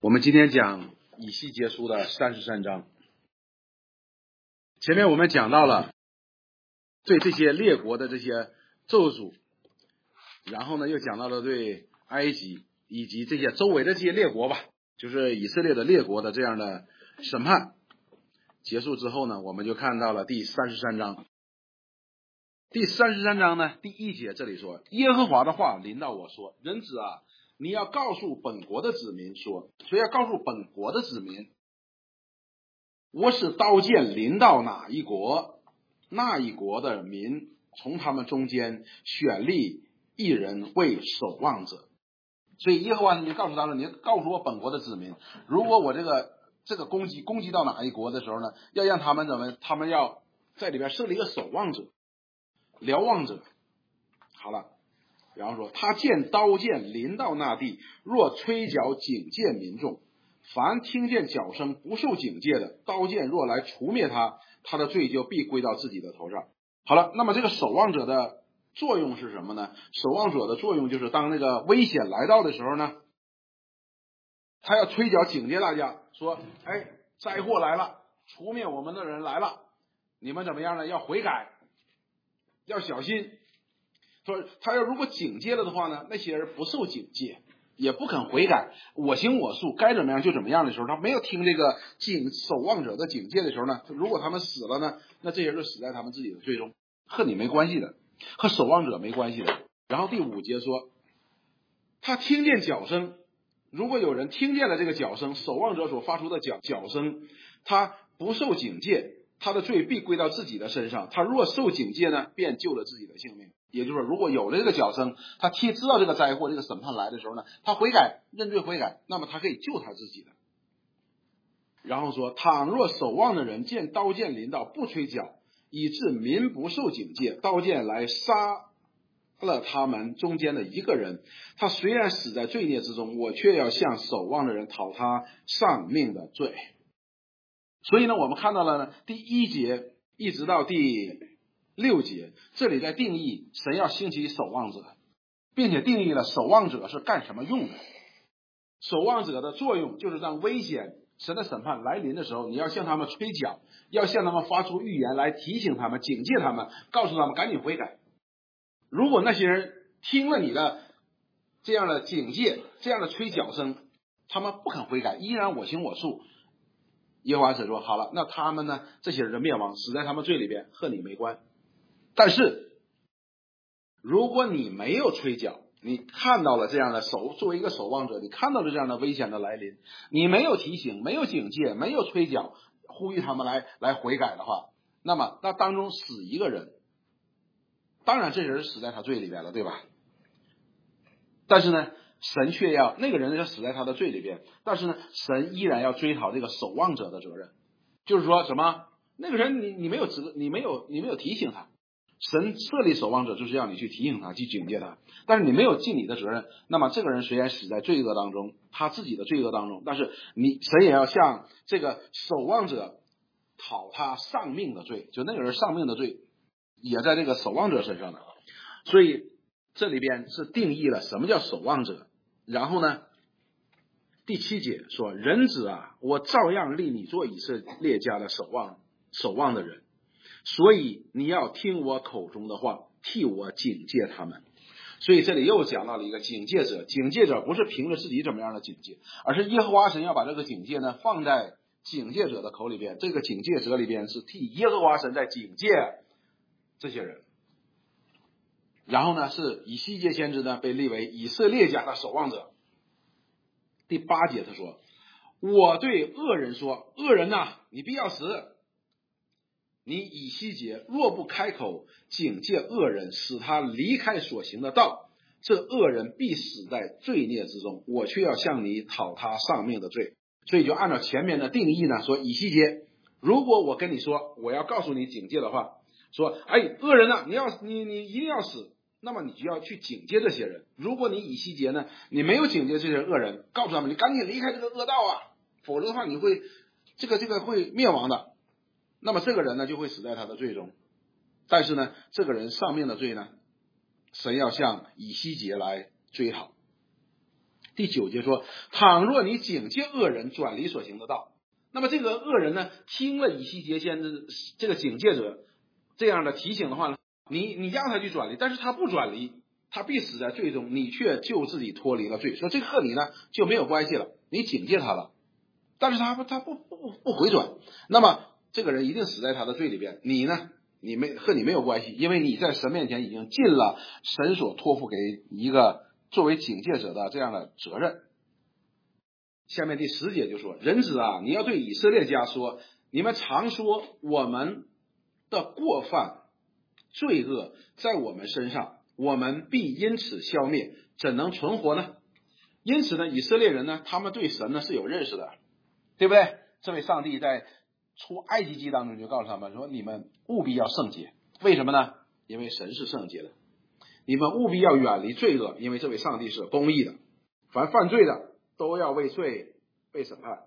我们今天讲以西结书的33章。前面我们讲到了对这些列国的这些咒诅，然后呢又讲到了对埃及以及这些周围的这些列国吧，就是以色列的列国的这样的审判。结束之后呢，我们就看到了第33章。第33章呢，第1节这里说，耶和华的话临到我说，人子啊，你要告诉本国的子民说，所以要告诉本国的子民，我使刀剑临到哪一国，那一国的民从他们中间选立一人为守望者。所以耶和华你告诉他们，你告诉我本国的子民，如果我这个攻击到哪一国的时候呢，要让他们他们要在里边设立一个守望者、瞭望者。好了，然后说，他见刀剑临到那地，若吹角警戒民众，凡听见角声不受警戒的，刀剑若来除灭他，他的罪就必归到自己的头上。好了，那么这个守望者的作用是什么呢？守望者的作用就是当那个危险来到的时候呢，他要吹角警戒大家说，灾祸来了，除灭我们的人来了，你们怎么样呢？要悔改，要小心。说他要如果警戒了的话呢，那些人不受警戒，也不肯悔改，我行我素，该怎么样就怎么样的时候，他没有听这个守望者的警戒的时候呢，如果他们死了呢，那这些人就死在他们自己的罪中，和你没关系的，和守望者没关系的。然后第5节说，他听见角声，如果有人听见了这个角声，守望者所发出的角声，他不受警戒，他的罪必归到自己的身上，他若受警戒呢，便救了自己的性命。也就是说，如果有了这个角声，他知道这个灾祸这个审判来的时候呢，他悔改认罪悔改，那么他可以救他自己的。然后说，倘若守望的人见刀剑临到不吹角，以致民不受警戒，刀剑来杀了他们中间的一个人，他虽然死在罪孽之中，我却要向守望的人讨他丧命的罪。所以呢，我们看到了呢，第1节一直到第6节，这里在定义神要兴起守望者，并且定义了守望者是干什么用的。守望者的作用就是当危险神的审判来临的时候，你要向他们吹角，要向他们发出预言来提醒他们，警戒他们，告诉他们赶紧悔改。如果那些人听了你的这样的警戒，这样的吹角声，他们不肯悔改，依然我行我素，耶和华神说，好了，那他们呢，这些人的灭亡死在他们罪里边，和你没关。但是如果你没有吹角，你看到了这样的作为一个守望者，你看到了这样的危险的来临，你没有提醒，没有警戒，没有吹角呼吁他们来悔改的话，那么那当中死一个人，当然这人死在他罪里边了，对吧？但是呢，神却要那个人要死在他的罪里边，但是呢，神依然要追讨这个守望者的责任。就是说什么？那个人你没有提醒他，神设立守望者就是要你去提醒他，去警戒他，但是你没有尽你的责任，那么这个人虽然死在罪恶当中，他自己的罪恶当中，但是神也要向这个守望者讨他丧命的罪，就那个人丧命的罪也在这个守望者身上的。所以这里边是定义了什么叫守望者。然后呢，第7节说，人子啊，我照样立你做以色列家的守望的人，所以你要听我口中的话，替我警戒他们。所以这里又讲到了一个警戒者，警戒者不是凭着自己怎么样的警戒，而是耶和华神要把这个警戒呢放在警戒者的口里边，这个警戒者里边是替耶和华神在警戒这些人。然后呢，是以西结先知呢被立为以色列家的守望者。第8节他说，我对恶人说，恶人呐，你必要死。你以西结若不开口警戒恶人，使他离开所行的道，这恶人必死在罪孽之中，我却要向你讨他丧命的罪。所以就按照前面的定义呢，说以西结，如果我跟你说我要告诉你警戒的话，说恶人呐，你一定要死，那么你就要去警戒这些人。如果你以西结呢，你没有警戒这些恶人，告诉他们你赶紧离开这个恶道啊，否则的话你会这个会灭亡的，那么这个人呢就会死在他的罪中。但是呢，这个人丧命的罪呢，神要向以西结来追讨。 第9节说，倘若你警戒恶人转离所行的道，那么这个恶人呢，听了以西结先知这个警戒者这样的提醒的话呢，你让他去转离，但是他不转离，他必死在罪中，你却救自己脱离了罪，说这个和你呢就没有关系了，你警戒他了，但是他不回转，那么这个人一定死在他的罪里边，你呢，和你没有关系，因为你在神面前已经尽了神所托付给一个作为警戒者的这样的责任。下面第10节就说，人子啊，你要对以色列家说，你们常说我们的过犯罪恶在我们身上，我们必因此消灭，怎能存活呢？因此呢，以色列人呢，他们对神呢是有认识的，对不对？这位上帝在出埃及记当中就告诉他们说，你们务必要圣洁，为什么呢？因为神是圣洁的。你们务必要远离罪恶，因为这位上帝是公义的，凡犯罪的都要为罪被审判。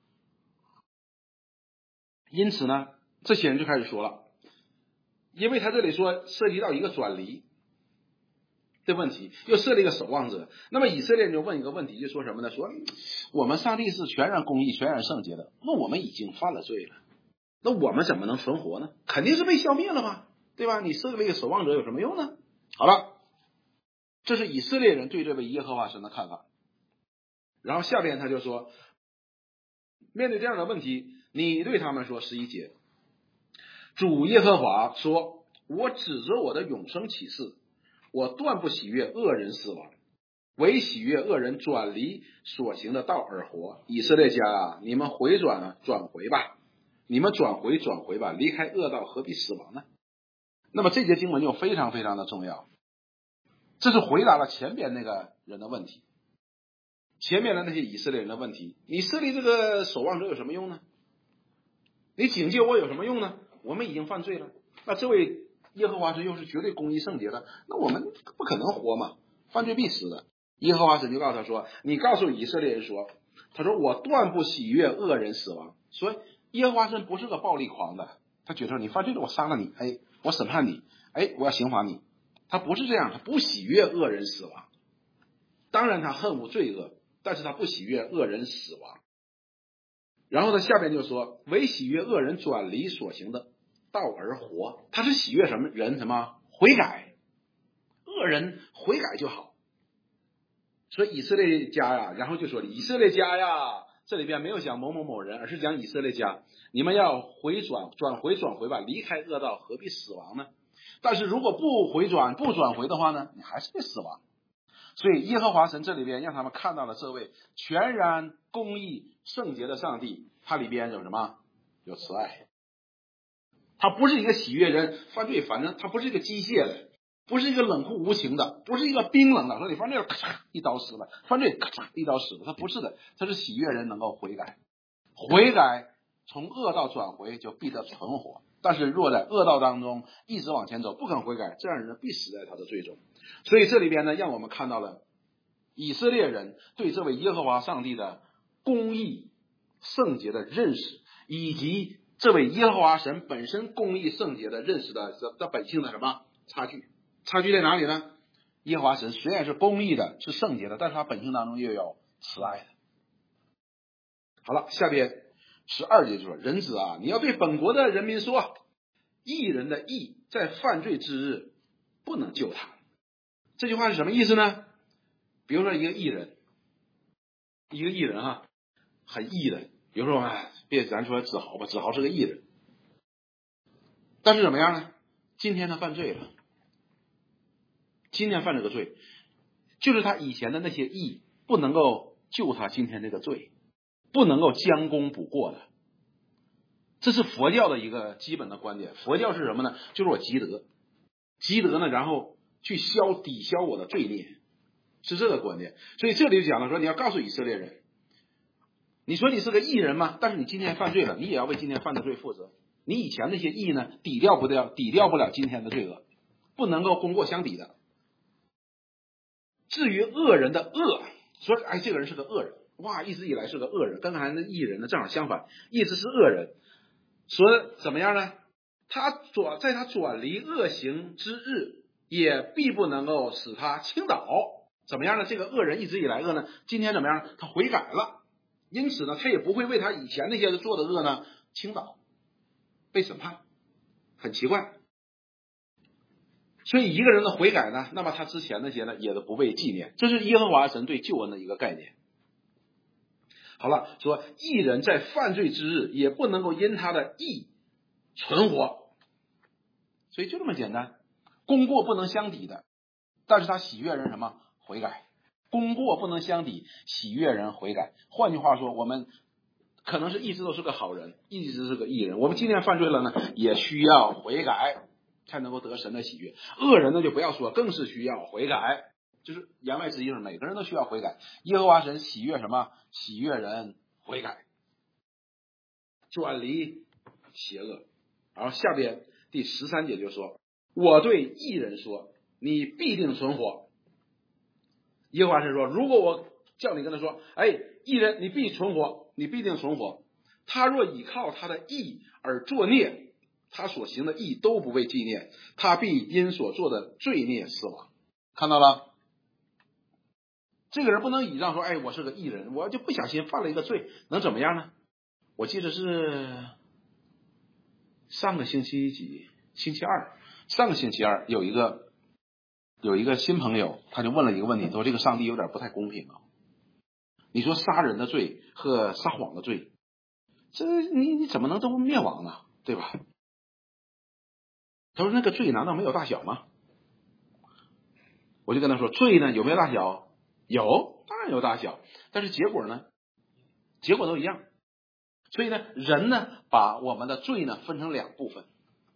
因此呢，这些人就开始说了，因为他这里说涉及到一个转离的问题，又设立一个守望者，那么以色列人就问一个问题，就说什么呢？说我们上帝是全然公义全然圣洁的，那我们已经犯了罪了，那我们怎么能存活呢？肯定是被消灭了嘛，对吧？你设立一个守望者有什么用呢？好了，这是以色列人对这位耶和华神的看法。然后下边他就说，面对这样的问题，你对他们说11节，主耶和华说，我指着我的永生起誓，我断不喜悦恶人死亡，唯喜悦恶人转离所行的道而活。以色列家啊，你们回转啊，转回吧，你们转回吧，离开恶道，何必死亡呢？那么这节经文就非常非常的重要，这是回答了前边那个人的问题，前面的那些以色列人的问题，你设立这个守望者有什么用呢？你警戒我有什么用呢？我们已经犯罪了，那这位耶和华神又是绝对公义圣洁的，那我们不可能活嘛，犯罪必死的。耶和华神就告诉他说，你告诉以色列人说，他说我断不喜悦恶人死亡。所以耶和华神不是个暴力狂的，他觉得你犯罪了，我杀了你，我审判你，我要刑罚你，他不是这样，他不喜悦恶人死亡。当然他恨恶罪恶，但是他不喜悦恶人死亡。然后他下边就说，唯喜悦恶人转离所行的道而活。他是喜悦什么人？什么悔改，恶人悔改就好。所以以色列家呀，然后就说以色列家呀，这里边没有讲某某某人，而是讲以色列家，你们要转回吧，离开恶道，何必死亡呢？但是如果不转回的话呢，你还是会死亡。所以耶和华神这里边让他们看到了这位全然公义圣洁的上帝，他里边有什么？有慈爱。他不是一个喜悦人犯罪，反正他不是一个机械的，不是一个冷酷无情的，不是一个冰冷的，说你犯罪了咔嚓一刀死了，犯罪咔嚓一刀死了，他不是的，他是喜悦人能够悔改，从恶道转回就必得存活。但是若在恶道当中一直往前走，不肯悔改，这样人必死在他的罪中。所以这里边呢，让我们看到了以色列人对这位耶和华上帝的公义圣洁的认识，以及这位耶和华神本身公义圣洁的认识的本性的什么差距？差距在哪里呢？耶和华神虽然是公义的，是圣洁的，但是他本性当中又有慈爱的。好了，下边12节就说，人子啊，你要对本国的人民说，义人的义在犯罪之日不能救他。这句话是什么意思呢？比如说一个义人很义的，比如说咱说子豪吧，子豪是个义人，但是怎么样呢？今天他犯罪了，今天犯这个罪，就是他以前的那些义不能够救他今天这个罪，不能够将功补过的。这是佛教的一个基本的观点。佛教是什么呢？就是我积德呢，然后去抵消我的罪孽，是这个观点。所以这里就讲了说，你要告诉以色列人，你说你是个义人吗？但是你今天犯罪了，你也要为今天犯的罪负责。你以前那些义呢，抵掉不了今天的罪恶，不能够功过相抵的。至于恶人的恶，说这个人是个恶人，哇，一直以来是个恶人，跟刚才那义人呢正好相反，一直是恶人。说怎么样呢？在他转离恶行之日，也必不能够使他倾倒。 怎么样呢？这个恶人一直以来恶呢，今天怎么样？他悔改了，因此呢，他也不会为他以前那些做的恶呢倾倒，被审判。很奇怪。所以一个人的悔改呢，那么他之前那些呢也都不被纪念，这是耶和华神对救恩的一个概念。好了，说义人在犯罪之日也不能够因他的义存活，所以就这么简单，功过不能相抵的，但是他喜悦人什么？悔改。功过不能相抵，喜悦人悔改。换句话说，我们可能是一直都是个好人，一直是个义人，我们今天犯罪了呢，也需要悔改，才能够得神的喜悦。恶人呢就不要说，更是需要悔改。就是言外之意是每个人都需要悔改。耶和华神喜悦什么？喜悦人悔改，转离邪恶。然后下边第13节就说，我对义人说，你必定存活。耶和华神说，如果我叫你跟他说，哎，义人你必存活，你必定存活。他若倚靠他的义而作孽，他所行的义都不被纪念，他必因所做的罪孽死亡。看到了？这个人不能倚仗说，哎，我是个义人，我就不小心犯了一个罪，能怎么样呢？我记得是上个星期几，星期二，上个星期二有一个新朋友，他就问了一个问题，说这个上帝有点不太公平啊。你说杀人的罪和撒谎的罪，这你怎么能都灭亡呢？对吧？他说那个罪难道没有大小吗？我就跟他说，罪呢有没有大小？有，当然有大小，但是结果呢？结果都一样。所以呢，人呢把我们的罪呢分成两部分，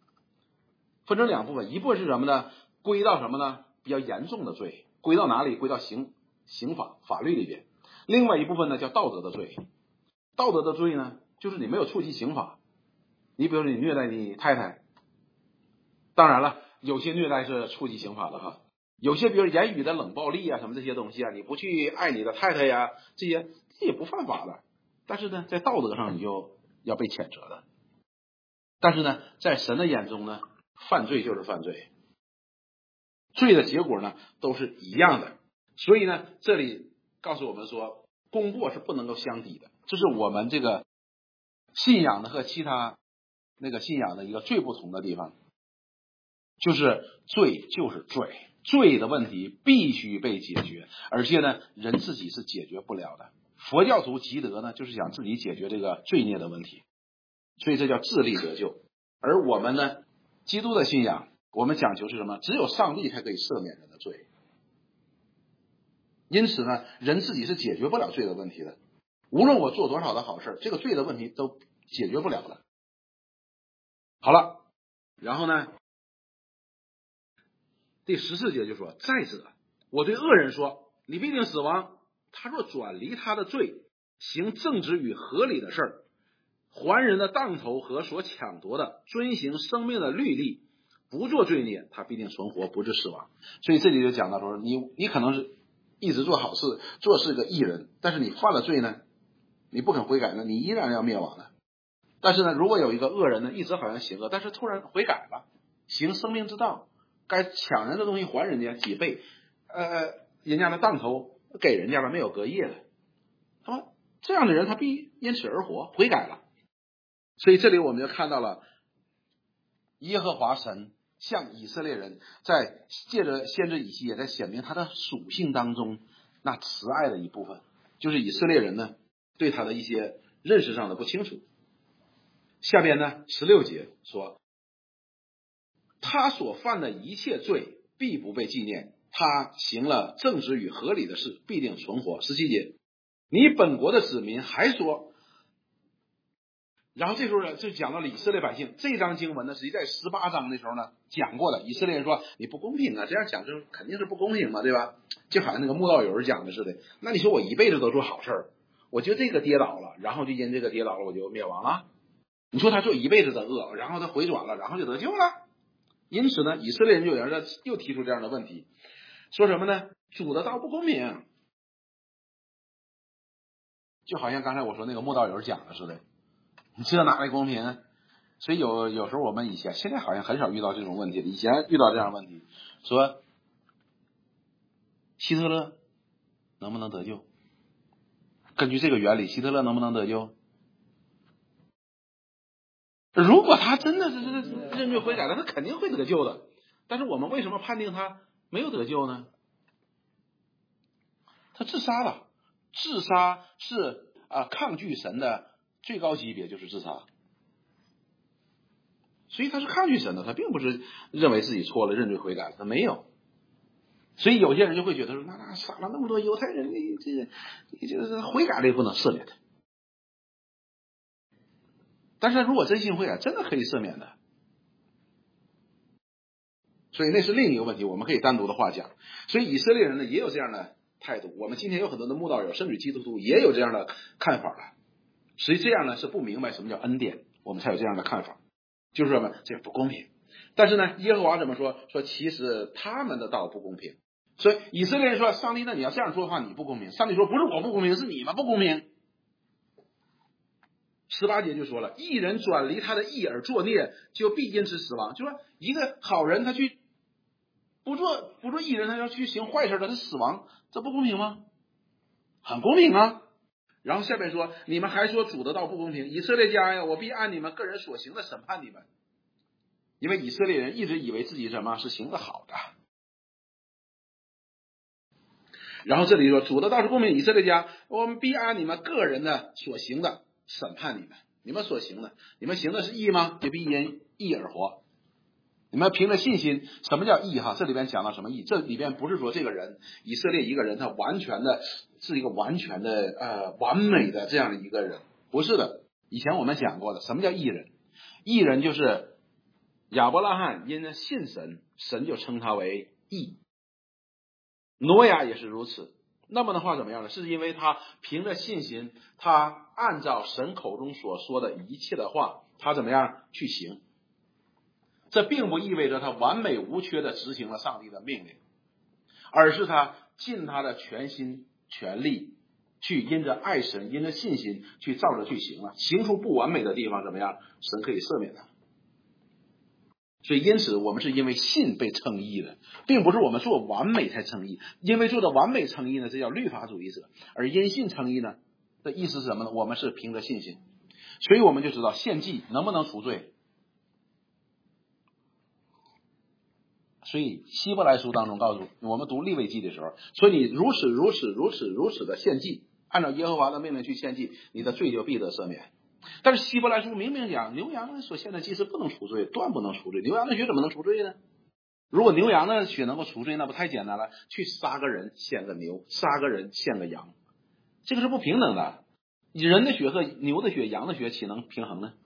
一部分是什么呢？归到什么呢？比较严重的罪，归到哪里？归到刑法法律里边。另外一部分呢叫道德的罪。道德的罪呢，就是你没有触及刑法。你比如说你虐待你太太，当然了，有些虐待是触及刑法的哈。有些比如言语的冷暴力啊，什么这些东西啊，你不去爱你的太太呀，这也不犯法的。但是呢，在道德上你就要被谴责的。但是呢，在神的眼中呢，犯罪就是犯罪，罪的结果呢都是一样的。所以呢，这里告诉我们说，功过是不能够相抵的。这是我们这个信仰的和其他那个信仰的一个最不同的地方，就是罪就是罪，罪的问题必须被解决，而且呢，人自己是解决不了的。佛教徒积德呢，就是想自己解决这个罪孽的问题，所以这叫自力得救。而我们呢，基督的信仰，我们讲求是什么？只有上帝才可以赦免人的罪。因此呢，人自己是解决不了罪的问题的。无论我做多少的好事，这个罪的问题都解决不了的。好了，然后呢，第14节就说，再者，我对恶人说，你必定死亡。他若转离他的罪，行正直与合理的事儿，还人的当头和所抢夺的，遵行生命的律例，不做罪孽，他必定存活，不致死亡。所以这里就讲到说，你可能是一直做好事，做是个义人，但是你犯了罪呢，你不肯悔改呢，你依然要灭亡的。但是呢，如果有一个恶人呢，一直好像行恶，但是突然悔改了，行生命之道，该抢人的东西还人家几倍，人家的当头给人家了，没有隔夜的，那么这样的人他必因此而活，悔改了。所以这里我们就看到了耶和华神向以色列人在借着先知以西也在显明他的属性当中那慈爱的一部分，就是以色列人呢对他的一些认识上的不清楚。下边呢16节说，他所犯的一切罪必不被纪念，他行了正直与合理的事，必定存活。17节，你本国的子民还说，然后这时候呢就讲到了以色列百姓。这章经文呢实际在18章的时候呢讲过了，以色列人说你不公平啊，这样讲就肯定是不公平嘛，对吧？就好像那个慕道友讲的似的，那你说我一辈子都做好事儿，我就这个跌倒了，然后就因这个跌倒了我就灭亡了。你说他做一辈子的恶，然后他回转了，然后就得救了。因此呢，以色列人就有人又提出这样的问题，说什么呢？主的道不公平，就好像刚才我说那个慕道友讲的似的，你这哪来公平？所以有时候我们现在好像很少遇到这种问题了，以前遇到这样的问题，说希特勒能不能得救？根据这个原理，希特勒能不能得救？如果他真的是认罪悔改了，他肯定会得救的。但是我们为什么判定他没有得救呢？他自杀了，自杀是抗拒神的最高级别，就是自杀。所以他是抗拒神的，他并不是认为自己错了认罪悔改，他没有。所以有些人就会觉得说，那杀了那么多犹太人，你这悔改了也不能赦免他。但是如果真心悔改，真的可以赦免的。所以那是另一个问题，我们可以单独的话讲。所以以色列人呢也有这样的态度，我们今天有很多的慕道友，甚至基督徒也有这样的看法了。实际这样呢是不明白什么叫恩典，我们才有这样的看法，就是说这不公平。但是呢，耶和华怎么说？说其实他们的道不公平。所以以色列人说，上帝，那你要这样说的话，你不公平。上帝说，不是我不公平，是你们不公平。18节就说了，义人转离他的义而作孽，就必因此死亡。就说一个好人他去不做义人，他要去行坏事，他是死亡，这不公平吗？很公平啊。然后下面说，你们还说主的道不公平，以色列家呀，我必按你们个人所行的审判你们。因为以色列人一直以为自己什么是行得好的。然后这里说，主的道是公平，以色列家，我们必按你们个人的所行的审判你们。你们所行的，你们行的是义吗？也必因义而活。你们凭着信心，什么叫义哈？这里边讲到什么义？这里边不是说这个人以色列一个人他完全的是一个完全的完美的这样的一个人，不是的。以前我们讲过的，什么叫义人？义人就是亚伯拉罕因着信神，神就称他为义。挪亚也是如此。那么的话怎么样呢？是因为他凭着信心，他按照神口中所说的一切的话，他怎么样去行。这并不意味着他完美无缺的执行了上帝的命令，而是他尽他的全心全力去因着爱神，因着信心去照着去行了。行出不完美的地方怎么样？神可以赦免他。所以因此我们是因为信被称义的，并不是我们做完美才称义。因为做的完美称义呢，这叫律法主义者。而因信称义呢的意思是什么呢？我们是凭着信心。所以我们就知道献祭能不能除罪。所以希伯来书当中告诉我们读利未记的时候，说你如此的献祭，按照耶和华的命令去献祭，你的罪就必得赦免。但是希伯来书明明讲，牛羊所献的祭是不能除罪，断不能除罪。牛羊的血怎么能除罪呢？如果牛羊的血能够除罪，那不太简单了，去杀个人献个牛，杀个人献个羊，这个是不平等的。人的血和牛的血、羊的血岂能平衡呢？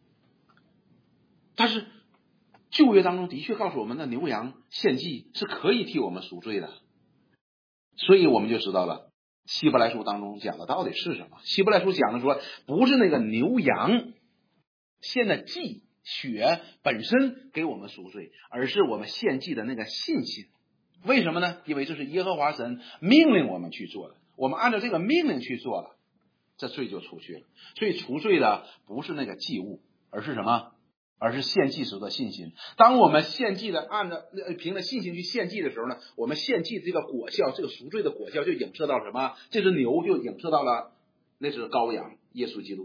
但是旧约当中的确告诉我们，的牛羊献祭是可以替我们赎罪的。所以我们就知道了希伯来书当中讲的到底是什么。希伯来书讲的说，不是那个牛羊献的祭血本身给我们赎罪，而是我们献祭的那个信心。为什么呢？因为这是耶和华神命令我们去做的，我们按照这个命令去做了，这罪就除去了。所以除罪的不是那个祭物，而是什么？而是献祭时的信心。当我们献祭的按照凭着信心去献祭的时候呢，我们献祭这个果效，这个赎罪的果效就影射到什么？这只牛就影射到了那只羔羊耶稣基督。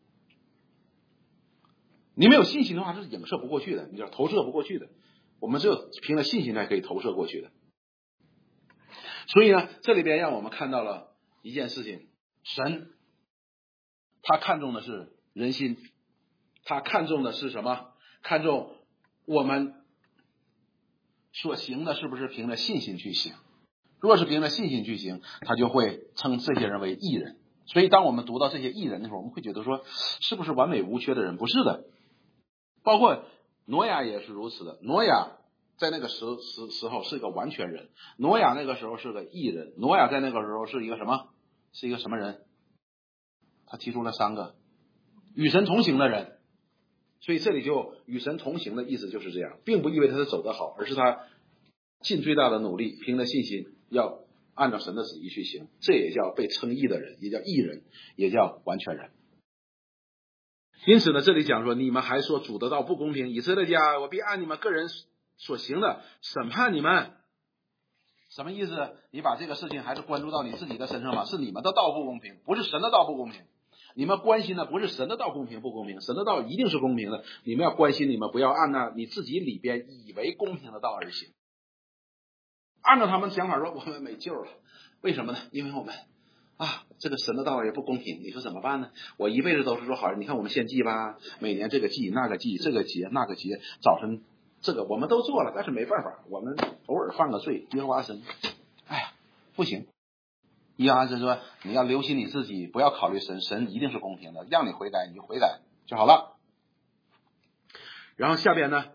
你没有信心的话，这是影射不过去的，你知道投射不过去的。我们只有凭着信心才可以投射过去的。所以呢，这里边让我们看到了一件事情，神他看重的是人心，他看重的是什么？看重我们所行的是不是凭着信心去行。若是凭着信心去行，他就会称这些人为义人。所以当我们读到这些义人的时候，我们会觉得说，是不是完美无缺的人？不是的。包括挪亚也是如此的。挪亚在那个时候是一个完全人，挪亚那个时候是个义人。挪亚在那个时候是一个什么？是一个什么人？他提出了3个与神同行的人。所以这里就与神同行的意思就是这样，并不意味他是走得好，而是他尽最大的努力，凭着信心要按照神的旨意去行。这也叫被称义的人，也叫义人，也叫完全人。因此呢，这里讲说，你们还说主的道不公平，以色列家，我必按你们个人所行的审判你们。 什么意思？你把这个事情还是关注到你自己的身上吗？是你们的道不公平，不是神的道不公平。你们关心的不是神的道公平不公平，神的道一定是公平的。你们要关心，你们不要按照你自己里边以为公平的道而行。按照他们想法说，我们没救了。为什么呢？因为我们这个神的道也不公平。你说怎么办呢？我一辈子都是说好人，你看我们献祭吧，每年这个祭那个祭，这个节那个节，早晨这个我们都做了，但是没办法，我们偶尔犯个罪，耶和华神，不行。耶和华神说，你要留心你自己，不要考虑神，神一定是公平的，让你悔改你就悔改就好了。然后下边呢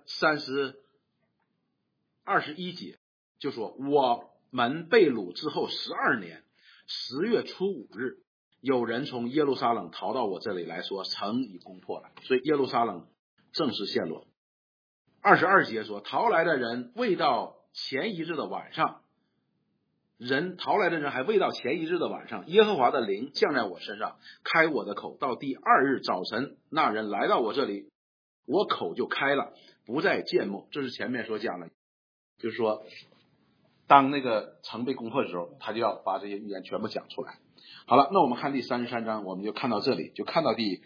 21节就说，我们被掳之后12年10月初5日，有人从耶路撒冷逃到我这里来说，城已攻破了，所以耶路撒冷正式陷落。22节说，逃来的人未到前一日的晚上，逃来的人还未到前一日的晚上，耶和华的灵降在我身上，开我的口。到第2日早晨，那人来到我这里，我口就开了，不再缄默。这是前面所讲的，就是说当那个城被攻破的时候，他就要把这些预言全部讲出来。好了，那我们看第33章，我们就看到这里，就看到第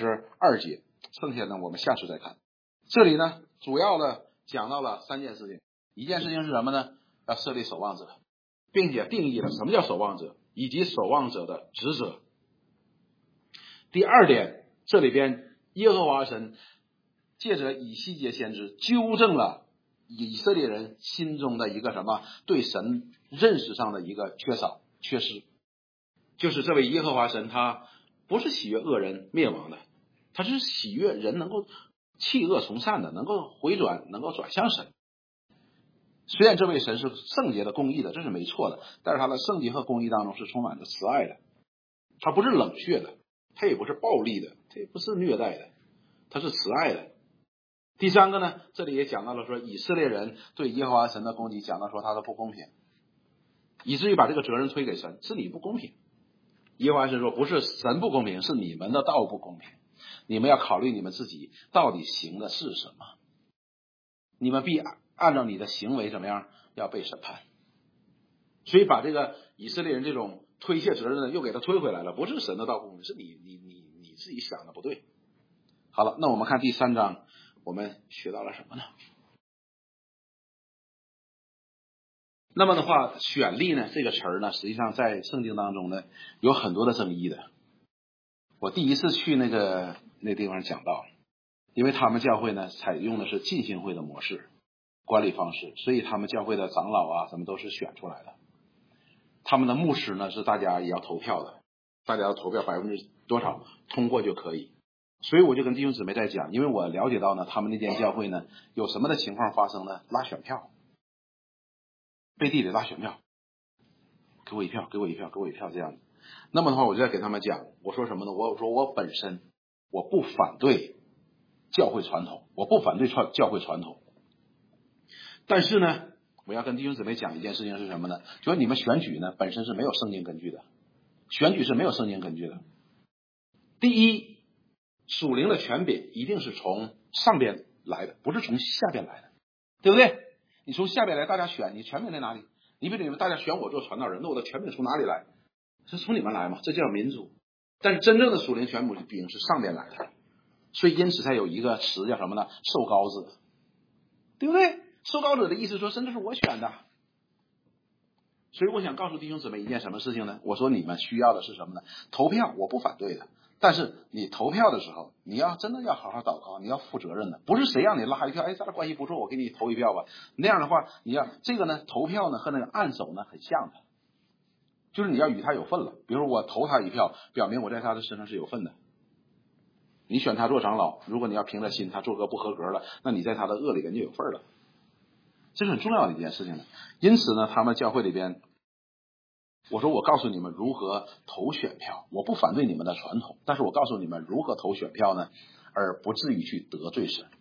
22节，剩下的我们下次再看。这里呢主要的讲到了3件事情。一件事情是什么呢？要设立守望者，并且定义了什么叫守望者，以及守望者的职责。第2点，这里边耶和华神借着以西结先知纠正了以色列人心中的一个什么对神认识上的一个缺失，就是这位耶和华神他不是喜悦恶人灭亡的，他是喜悦人能够弃恶从善的，能够回转，能够转向神。虽然这位神是圣洁的公义的，这是没错的，但是他的圣洁和公义当中是充满着慈爱的，他不是冷血的，他也不是暴力的，他也不是虐待的，他是慈爱的。第3个呢，这里也讲到了说以色列人对耶和华神的攻击，讲到说他的不公平，以至于把这个责任推给神，是你不公平。耶和华神说，不是神不公平，是你们的道不公平，你们要考虑你们自己到底行的是什么，你们必按照你的行为怎么样要被审判。所以把这个以色列人这种推卸责任呢又给他推回来了，不是神的道不公平，是你自己想的不对。好了，那我们看第3章，我们学到了什么呢？那么的话，选立呢这个词儿呢，实际上在圣经当中呢有很多的争议的。我第一次去那地方讲到，因为他们教会呢采用的是浸信会的模式管理方式，所以他们教会的长老啊什么都是选出来的。他们的牧师呢是大家也要投票的，大家要投票多少通过就可以。所以我就跟弟兄姊妹在讲，因为我了解到呢，他们那间教会呢有什么的情况发生呢？拉选票，背地里拉选票，给我一票，给我一票，给我一票这样子。那么的话，我就在给他们讲，我说什么呢？我说我本身我不反对教会传统，我不反对教会传统，但是呢，我要跟弟兄姊妹讲一件事情是什么呢？就是你们选举呢本身是没有圣经根据的，选举是没有圣经根据的。第一，属灵的权柄一定是从上边来的，不是从下边来的，对不对？你从下边来，大家选，你权柄在哪里？你比如你们大家选我做传道人，那我的权柄从哪里来？是从你们来嘛？这叫民主。但是真正的属灵权柄是上边来的，所以因此才有一个词叫什么呢？受膏者，对不对？受膏者的意思说，真的是我选的。所以我想告诉弟兄姊妹一件什么事情呢？我说你们需要的是什么呢？投票我不反对的，但是你投票的时候，你要真的要好好祷告，你要负责任的，不是谁让你拉一票，咱俩关系不错，我给你投一票吧。那样的话，你要这个呢，投票呢和那个按手呢很像的，就是你要与他有份了。比如我投他一票，表明我在他的身上是有份的。你选他做长老，如果你要凭着心他做个不合格了，那你在他的恶里边就有份了。这是很重要的一件事情。因此呢，他们教会里边，我说我告诉你们如何投选票，我不反对你们的传统，但是我告诉你们如何投选票呢，而不至于去得罪神。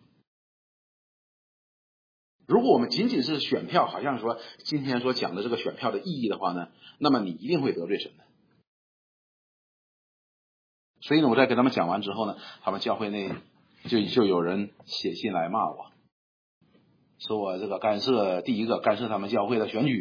如果我们仅仅是选票，好像说今天所讲的这个选票的意义的话呢，那么你一定会得罪神的。所以呢，我在给他们讲完之后呢，他们教会内就有人写信来骂我，说我这个第一个干涉他们教会的选举，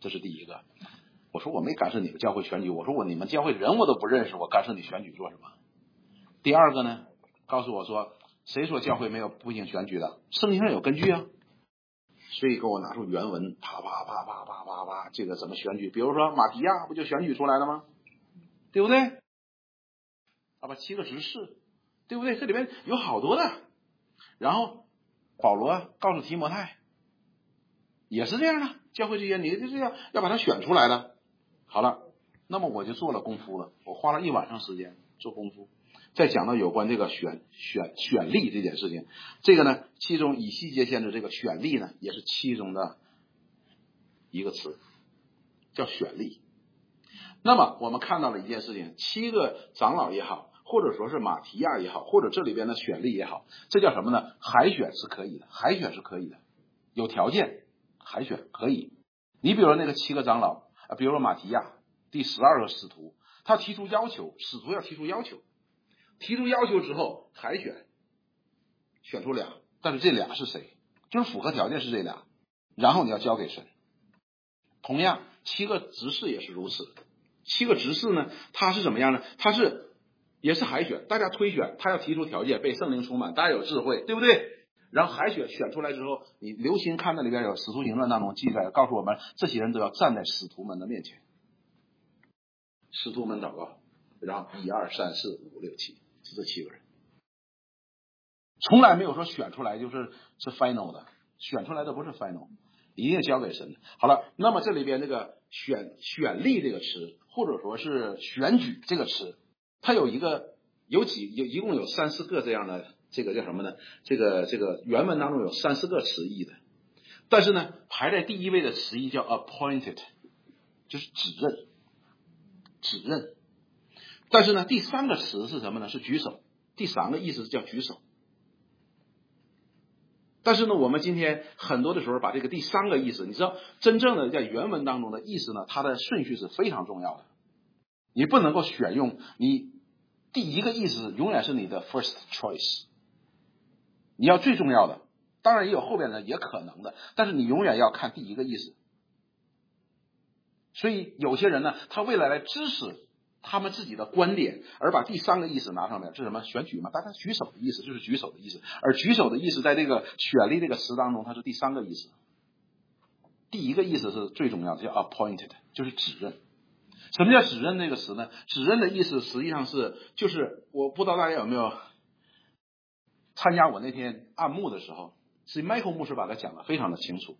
这是第一个。我说我没干涉你们教会选举，我说你们教会人我都不认识，我干涉你选举做什么？第二个呢，告诉我说谁说教会没有不行选举的？圣经上有根据啊。所以给我拿出原文，啪啪啪啪啪啪啪，这个怎么选举？比如说马提亚不就选举出来了吗？对不对？把7个执事，对不对？这里面有好多的。然后保罗告诉提摩太，也是这样的，教会这些你就是要把它选出来的。好了，那么我就做了功夫了，我花了1晚上时间做功夫，再讲到有关这个选立这件事情。这个呢，其中以西结先知这个选立呢，也是其中的一个词，叫选立。那么我们看到了一件事情，7个长老也好，或者说是马提亚也好，或者这里边的选立也好，这叫什么呢？海选是可以的，海选是可以的，有条件海选可以。你比如说那个7个长老，比如说马提亚第12个使徒，他提出要求，使徒要提出要求，提出要求之后海选，选出俩，但是这俩是谁？就是符合条件是这俩，然后你要交给神。同样7个执事也是如此。7个执事呢，他是怎么样呢？他是也是海选，大家推选，他要提出条件，被圣灵充满，大家有智慧，对不对？然后海选选出来之后，你留心看那里边有使徒行传当中记载，告诉我们这些人都要站在使徒们的面前，使徒们祷告，然后1、2、3、4、5、6、7，是这7个人，从来没有说选出来是 final 的，选出来的不是 final， 一定交给神。好了，那么这里边这个选立这个词，或者说是选举这个词，它一共有3、4个这样的，这个叫什么呢？这个原文当中有3、4个词义的，但是呢，排在第一位的词义叫 appointed， 就是指认。但是呢，第3个词是什么呢？是举手。第3个意思叫举手。但是呢，我们今天很多的时候把这个第3个意思，你知道真正的在原文当中的意思呢，它的顺序是非常重要的。你不能够选用你第一个意思永远是你的 first choice， 你要最重要的，当然也有后边的也可能的，但是你永远要看第一个意思。所以有些人呢，他为了来支持他们自己的观点，而把第3个意思拿上来，是什么？选举嘛，大家举手的意思就是举手的意思，而举手的意思在这个选立这个词当中，它是第3个意思。第一个意思是最重要的，叫 appointed， 就是指认。什么叫指认这个词呢？指认的意思实际上就是我不知道大家有没有参加我那天按牧的时候，是 Michael 牧师把它讲得非常的清楚。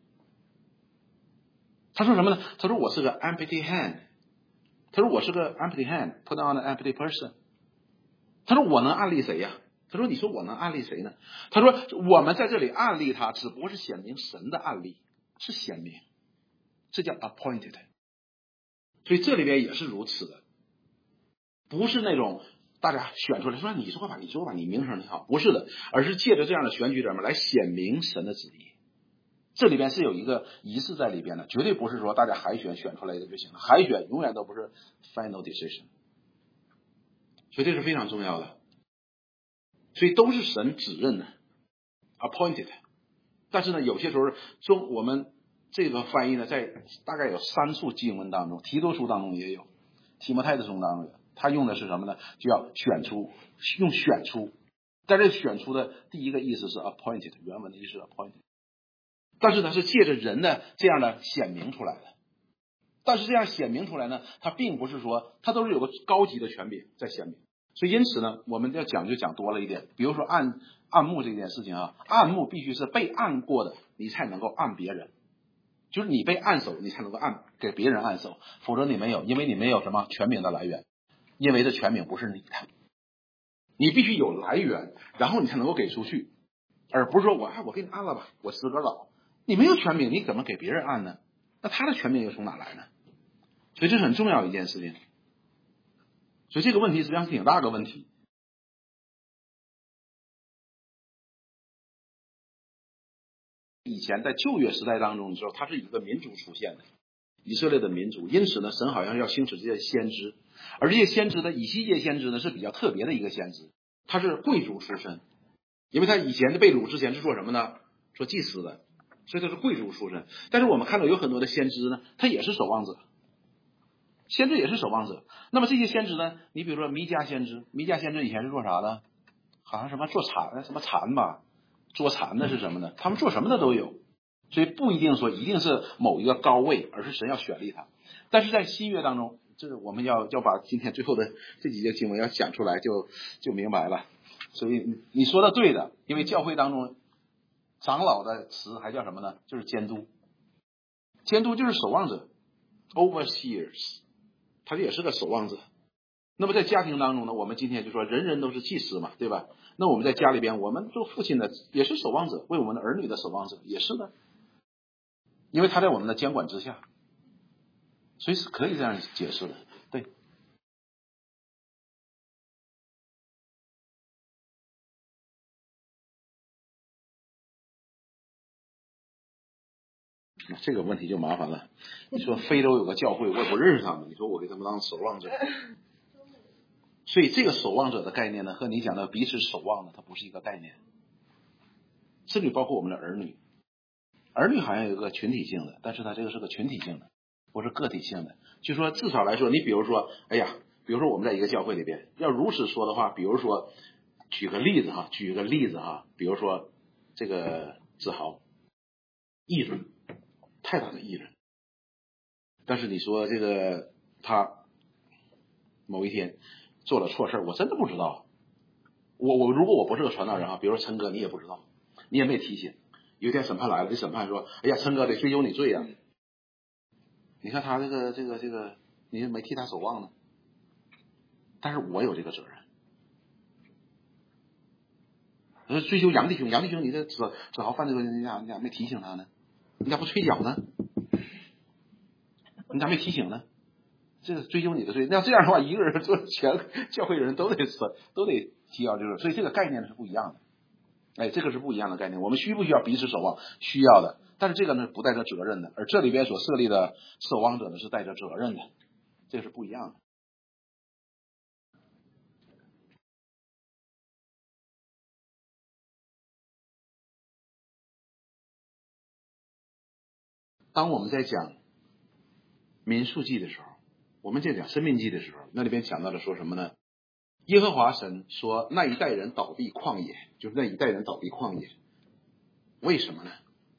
他说什么呢？他说我是个 empty hand， 他说我是个 empty hand put on an empty person。 他说我能案例谁呀？他说你说我能案例谁呢？他说我们在这里案例他，只不过是显明神的案例，是显明，这叫 appointed。 所以这里边也是如此的，不是那种大家选出来说你说吧，你名声挺好，不是的，而是借着这样的选举者们来显明神的旨意。这里边是有一个仪式在里边的，绝对不是说大家海选出来的就行了，海选永远都不是 final decision， 所以这是非常重要的。所以都是神指认的 appointed。 但是呢，有些时候我们这个翻译呢，在大概有3处经文当中，提多书当中也有，提摩太的书当中有，他用的是什么呢？就要选出，用选出。在这选出的第一个意思是 appointed， 原文的意思是 appointed， 但是它是借着人的这样的显明出来的。但是这样显明出来呢，它并不是说它都是有个高级的权柄在显明。所以因此呢，我们要讲就讲多了一点。比如说按牧这件事情啊，按牧必须是被按过的，你才能够按别人。就是你被按手，你才能够给别人按手，否则你没有，因为你没有什么权柄的来源，因为这权柄不是你的，你必须有来源，然后你才能够给出去，而不是说我给你按了吧，我资格老，你没有权柄，你怎么给别人按呢？那他的权柄又从哪来呢？所以这是很重要的一件事情。所以这个问题实际上是挺大的问题。以前在旧约时代当中的时候，它是一个民族出现的，以色列的民族，因此呢，神好像要兴起这些先知，而这些先知的以西结先知呢是比较特别的一个先知，他是贵族出身，因为他以前被掳之前是做什么呢？做祭司的， 所以他是贵族出身。但是我们看到有很多的先知呢，他也是守望者，先知也是守望者。那么这些先知呢，你比如说弥迦先知，弥迦先知以前是做啥的？好像什么做蚕，什么蚕吧，捉蚕的是什么呢？他们做什么的都有，所以不一定说一定是某一个高位，而是神要选立他。但是在新约当中，这是我们要把今天最后的这几节经文要讲出来就明白了。所以你说的对的，因为教会当中长老的词还叫什么呢？就是监督，监督就是守望者 ，overseers， 他也是个守望者。那么在家庭当中呢，我们今天就说人人都是祭司嘛，对吧？那我们在家里边，我们做父亲的也是守望者，为我们的儿女的守望者也是的，因为他在我们的监管之下，所以是可以这样解释的。对，这个问题就麻烦了。你说非洲有个教会，我也不认识他们，你说我给他们当守望者，所以这个守望者的概念呢，和你讲的彼此守望呢，它不是一个概念。这里包括我们的儿女，儿女好像有一个群体性的，但是它这个是个群体性的，不是个体性的。就说至少来说，你比如说，哎呀，比如说我们在一个教会里边，要如此说的话，比如说举个例子哈，比如说这个志豪，艺人，太大的艺人，但是你说这个他某一天做了错事，我真的不知道。我如果我不是个传道人啊，比如说陈哥，你也不知道，你也没提醒。有一天审判来了，这审判说：“哎呀，陈哥得追究你罪呀！”你看他这个，你没替他守望呢。但是我有这个责任。追究杨弟兄，你这子豪犯这个，你咋没提醒他呢？你咋不吹脚呢？你咋没提醒呢？这个追究你的罪，那这样的话，一个人做全教会人都得提到，就是所以这个概念是不一样的。哎，这个是不一样的概念。我们需不需要彼此守望？需要的。但是这个呢，不带着责任的。而这里边所设立的守望者呢，是带着责任的，这个是不一样的。当我们在讲民数记的时候，我们在讲申命记的时候，那里边讲到了说什么呢？耶和华神说那一代人倒闭旷野，就是那一代人倒闭旷野。为什么呢？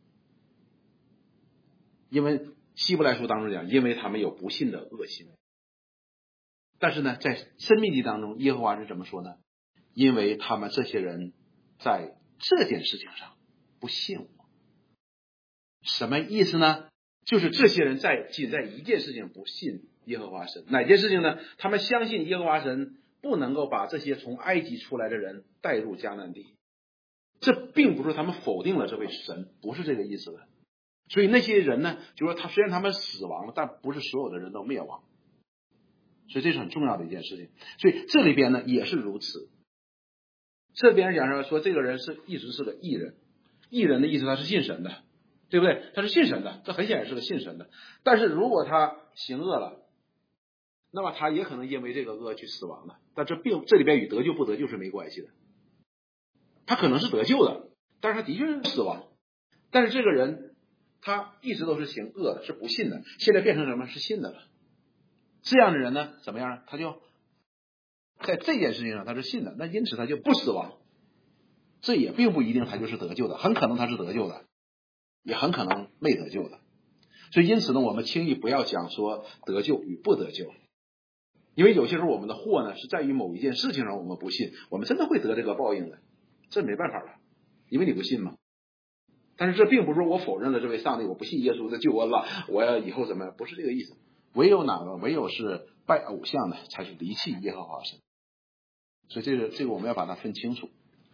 因为希伯来书当中讲，因为他们有不信的恶心。但是呢，在申命记当中，耶和华是怎么说呢？因为他们这些人在这件事情上不信我。什么意思呢？就是这些人仅在一件事情不信耶和华神。哪件事情呢？他们相信耶和华神不能够把这些从埃及出来的人带入迦南地。这并不是他们否定了这位神，不是这个意思的。所以那些人呢，就说虽然他们死亡了，但不是所有的人都灭亡。所以这是很重要的一件事情。所以这里边呢也是如此。这边讲说这个人一直是个义人，义人的意思他是信神的，对不对？他是信神的，这很显然是个信神的。但是如果他行恶了，那么他也可能因为这个恶去死亡了。但这里边与得救不得救是没关系的。他可能是得救的，但是他的确是死亡。但是这个人他一直都是行恶的，是不信的，现在变成什么？是信的了。这样的人呢，怎么样？他就在这件事情上他是信的，那因此他就不死亡。这也并不一定他就是得救的，很可能他是得救的，也很可能没得救的。所以因此呢，我们轻易不要讲说得救与不得救，因为有些时候我们的祸呢是在于某一件事情上我们不信，我们真的会得这个报应的，这没办法了，因为你不信嘛。但是这并不是说我否认了这位上帝，我不信耶稣的救恩了，我要以后怎么样？不是这个意思。唯有是拜偶像的，才是离弃耶和华神。所以这个我们要把它分清楚。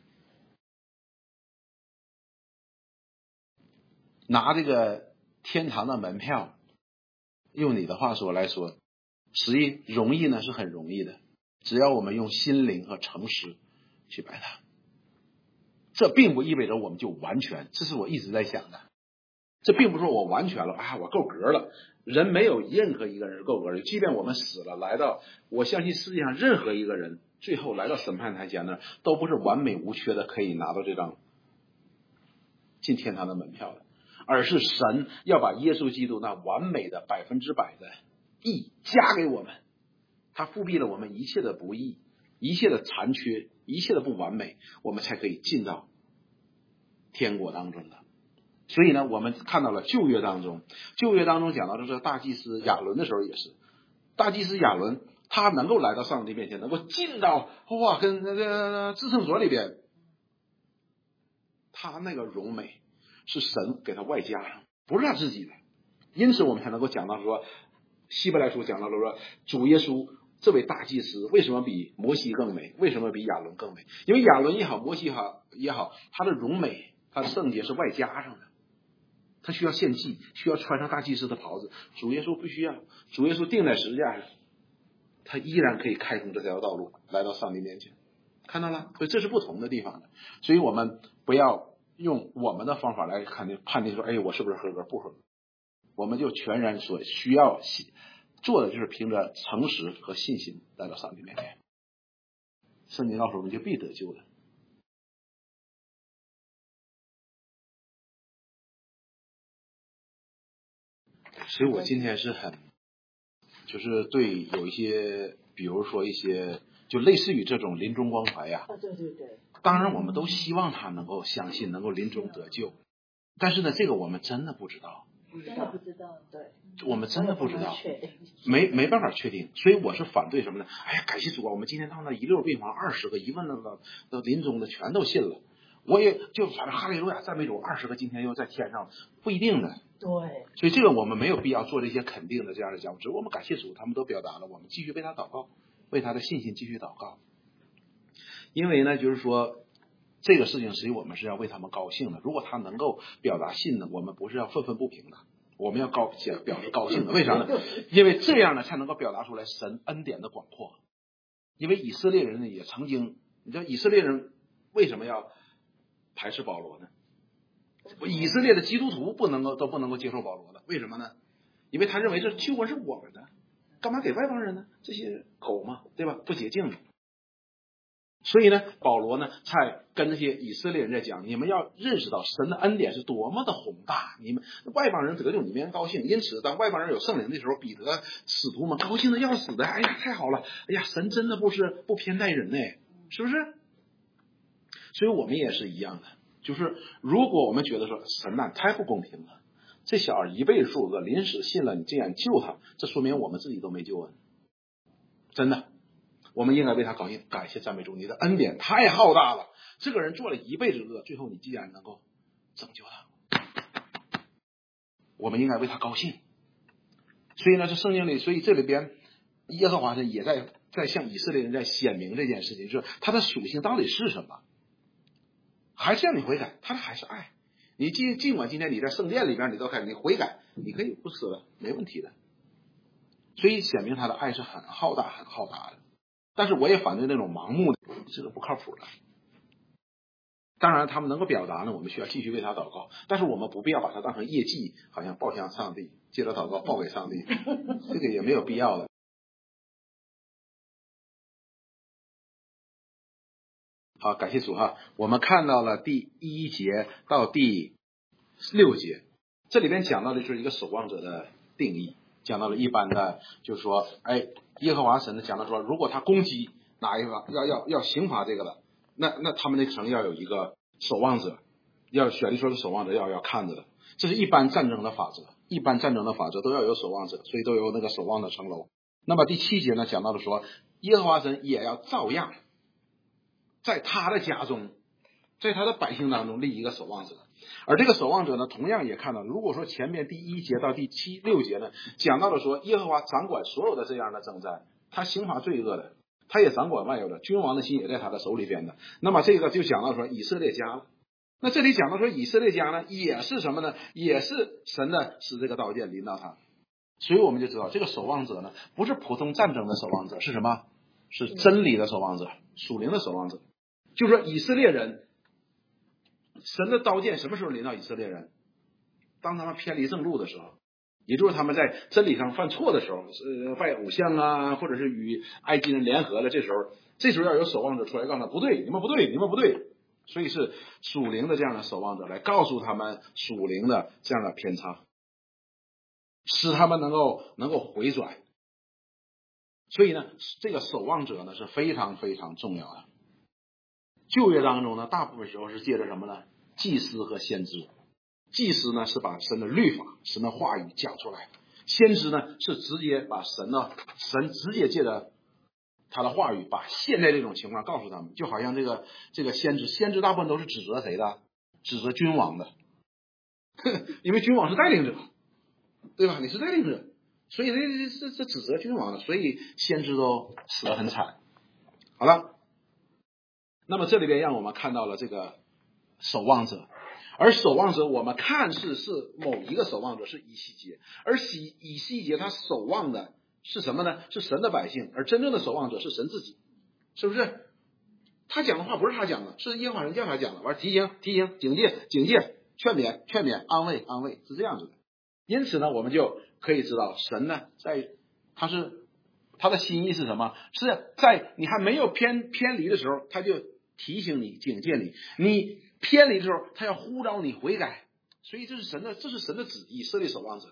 拿这个天堂的门票，用你的话说来说，实际容易呢是很容易的，只要我们用心灵和诚实去拜它。这并不意味着我们就完全，这是我一直在想的。这并不是说我完全了啊，我够格了。人没有任何一个人是够格的，即便我们死了，我相信世界上任何一个人最后来到审判台前呢，都不是完美无缺的可以拿到这张进天堂的门票的。 而是神要把耶稣基督那完美的100%的义加给我们，他复辟了我们一切的不义，一切的残缺，一切的不完美，我们才可以进到天国当中的。所以呢，我们看到了旧约当中讲到这个大祭司亚伦的时候也是，大祭司亚伦他能够来到上帝面前，能够进到跟那个至圣所里边，他那个荣美是神给他外加上，不是他自己的。因此我们才能够讲到说，希伯来书讲到了说，主耶稣这位大祭司为什么比摩西更美，为什么比亚伦更美？因为亚伦也好，摩西也好，他的荣美，他的圣洁是外加上的，他需要献祭，需要穿上大祭司的袍子。主耶稣不需要，主耶稣钉在十字架上，他依然可以开通这条道路来到上帝面前。看到了，所以这是不同的地方的。所以我们不要用我们的方法来判定说，哎，我是不是合格不合格，我们就全然所需要做的就是凭着诚实和信心来到上帝面前。圣经告诉我们就必得救的。所以我今天是就是对有一些，比如说一些就类似于这种临终关怀呀， 对对对， 当然我们都希望他能够相信，能够临终得救，但是呢，这个我们真的不知道， 真的不知道，对， 我们真的不知道， 没办法确定，所以我是反对什么呢？哎呀，感谢主啊，我们今天到那一溜病房20个一问那个都临终的全都信了，我也就反正哈利路亚赞美主，20个今天又在天上，不一定的。 对， 所以这个我们没有必要做这些肯定的这样的讲，只是我们感谢主，他们都表达了，我们继续为他祷告，为他的信心继续祷告。因为呢，就是说这个事情实际我们是要为他们高兴的。如果他能够表达信呢，我们不是要愤愤不平的，我们要表示高兴的。为啥呢？因为这样呢才能够表达出来神恩典的广阔。因为以色列人呢也曾经，你知道以色列人为什么要排斥保罗呢？以色列的基督徒都不能够接受保罗的，为什么呢？因为他认为这救恩是我们的，干嘛给外邦人呢？这些狗嘛，对吧？不洁净的。所以呢，保罗呢才跟这些以色列人在讲，你们要认识到神的恩典是多么的宏大，你们外邦人得救，你们高兴。因此，当外邦人有圣灵的时候，彼得使徒们高兴的要死的，哎呀，太好了，哎呀，神真的不偏待人呢，是不是？所以我们也是一样的。就是如果我们觉得说神呐太不公平了，这小孩1倍数个临时信了，你竟然救他，这说明我们自己都没救恩。真的，我们应该为他高兴，感谢赞美主，你的恩典太浩大了。这个人做了1辈子恶，最后你既然能够拯救他，我们应该为他高兴。所以呢，这圣经里，所以这里边耶和华神也在向以色列人在显明这件事情，就是他的属性到底是什么。还是让你悔改，他还是爱你。尽管今天你在圣殿里边，你都看你悔改，你可以不吃了，没问题的。所以显明他的爱是很浩大的。但是我也反对那种盲目的，这个不靠谱的。当然他们能够表达呢，我们需要继续为他祷告，但是我们不必要把它当成业绩，好像报向上帝，接着祷告报给上帝，这个也没有必要的。好，感谢主哈。我们看到了第1节到第6节，这里边讲到的就是一个守望者的定义，讲到了一般的，就是说，哎，耶和华神呢讲到说，如果他攻击哪一个要刑罚这个了，那他们那个城要有一个守望者，要选立说的守望者要看着的，这是一般战争的法则，一般战争的法则都要有守望者，所以都有那个守望的城楼。那么第7节呢讲到了说，耶和华神也要照样在他的家中，在他的百姓当中立一个守望者，而这个守望者呢，同样也看到，如果说前面第1节到第6节呢，讲到了说耶和华掌管所有的这样的征战，他刑罚罪恶的，他也掌管万有的，君王的心也在他的手里边的。那么这个就讲到说以色列家了。那这里讲到说以色列家呢，也是什么呢？也是神的使这个刀剑临到他。所以我们就知道，这个守望者呢，不是普通战争的守望者，是什么？是真理的守望者，属灵的守望者。就是说以色列人，神的刀剑什么时候临到以色列人？当他们偏离正路的时候，也就是他们在真理上犯错的时候，拜偶像啊，或者是与埃及人联合了，这时候要有守望者出来告诉他不对，你们不对。 所以是属灵的这样的守望者来告诉他们属灵的这样的偏差，使他们能够回转。所以呢，这个守望者呢是非常非常重要的。旧约当中呢，大部分时候是借着什么呢？祭司和先知。祭司呢是把神的律法、神的话语讲出来，先知呢是直接把神直接借着他的话语把现在这种情况告诉他们。就好像这个先知大部分都是指责谁的？指责君王的因为君王是带领者，对吧？你是带领者，所以这指责君王的，所以先知都死得很惨。好了，那么这里边让我们看到了这个守望者，而守望者我们看似是某一个守望者是以西结，而以西结他守望的是什么呢？是神的百姓，而真正的守望者是神自己，是不是？他讲的话不是他讲的，是耶和华神叫他讲的，完提醒、警戒、劝勉、安慰，是这样子的。因此呢，我们就可以知道神呢，他的心意是什么？是在你还没有偏离的时候，他就提醒你、警戒你；你偏离的时候，他要呼召你悔改。所以这是神的旨意，设立守望者，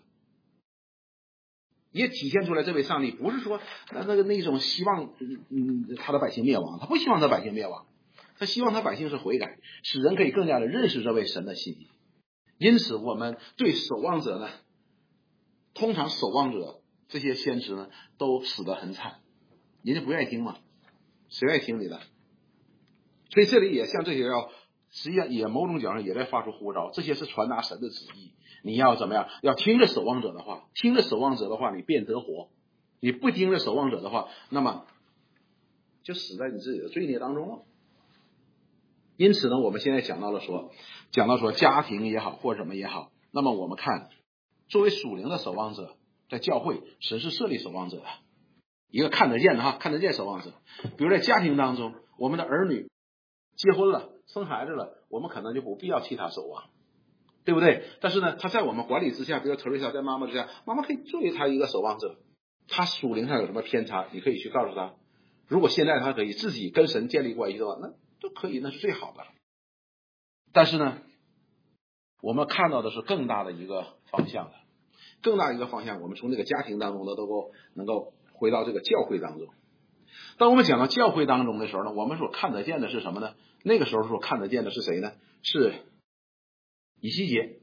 也体现出来这位上帝不是说那种希望他的百姓灭亡，他不希望他百姓灭亡，他希望他百姓是悔改，使人可以更加的认识这位神的心意。因此，我们对守望者呢，通常守望者这些先知呢，都死得很惨，人家不愿意听嘛，谁愿意听你的？所以这里也像这些实际上也某种角度上也在发出呼召，这些是传达神的旨意。你要怎么样？要听着守望者的话，听着守望者的话，你便得活；你不听着守望者的话，那么就死在你自己的罪孽当中了。因此呢，我们现在讲到说家庭也好，或者什么也好，那么我们看作为属灵的守望者，在教会神是设立守望者的，一个看得见守望者。比如在家庭当中，我们的儿女结婚了、生孩子了，我们可能就不必要替他守望，对不对？但是呢，他在我们管理之下，比如特瑞莎在妈妈之下，妈妈可以作为他一个守望者。他属灵上有什么偏差，你可以去告诉他。如果现在他可以自己跟神建立关系的话，那都可以，那是最好的。但是呢，我们看到的是更大的一个方向，我们从这个家庭当中呢，能够回到这个教会当中。当我们讲到教会当中的时候呢，我们所看得见的是什么呢？那个时候所看得见的是谁呢？是以西结，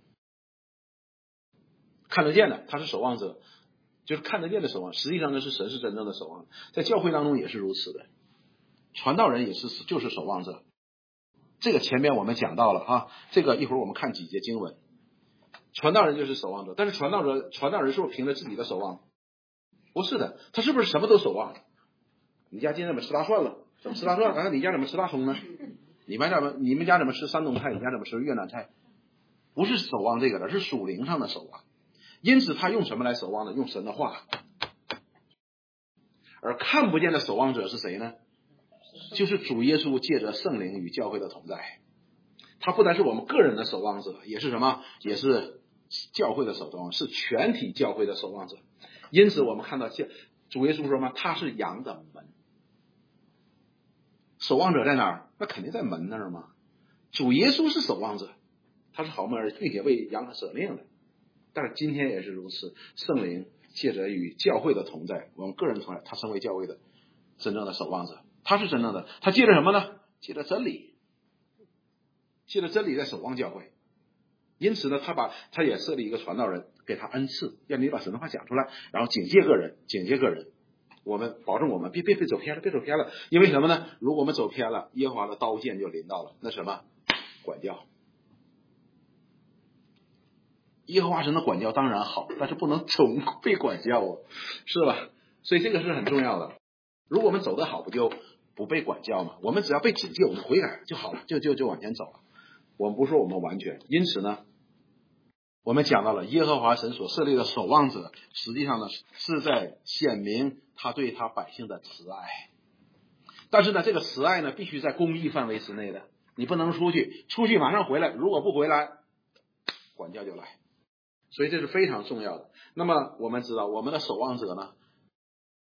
看得见的，他是守望者，就是看得见的守望。实际上呢，是神是真正的守望，在教会当中也是如此的，传道人就是守望者。这个前面我们讲到了啊，这个一会儿我们看几节经文，传道人就是守望者。但是传道人是不是凭着自己的守望？不是的，他是不是什么都守望？你家今天怎么吃大蒜了？怎么吃大蒜？你家怎么吃大葱呢？你们家怎么吃山东菜？你家怎么吃越南菜？不是守望这个的，是属灵上的守望。因此他用什么来守望呢？用神的话。而看不见的守望者是谁呢？就是主耶稣借着圣灵与教会的同在。他不单是我们个人的守望者，也是什么？也是教会的守望，是全体教会的守望者。因此我们看到主耶稣说嘛，他是羊的门。守望者在哪儿？那肯定在门那儿嘛。主耶稣是守望者，他是好门儿，并且为羊舍命的。但是今天也是如此，圣灵借着与教会的同在，我们个人同在，他成为教会的真正的守望者。他是真正的，他借着什么呢？借着真理，在守望教会。因此呢，他也设立一个传道人，给他恩赐，让你把神的话讲出来，然后警戒个人。我们保证我们别走偏了，因为什么呢？如果我们走偏了，耶和华的刀剑就临到了。那什么？管教。耶和华神的管教当然好，但是不能总被管教哦，是吧？所以这个是很重要的。如果我们走得好，不就不被管教嘛？我们只要被警戒，我们悔改就好了，就往前走了。我们不说我们完全。因此呢，我们讲到了耶和华神所设立的守望者，实际上呢是在显明他对他百姓的慈爱。但是呢，这个慈爱呢必须在公义范围之内的，你不能出去马上回来，如果不回来，管教就来。所以这是非常重要的。那么我们知道，我们的守望者呢，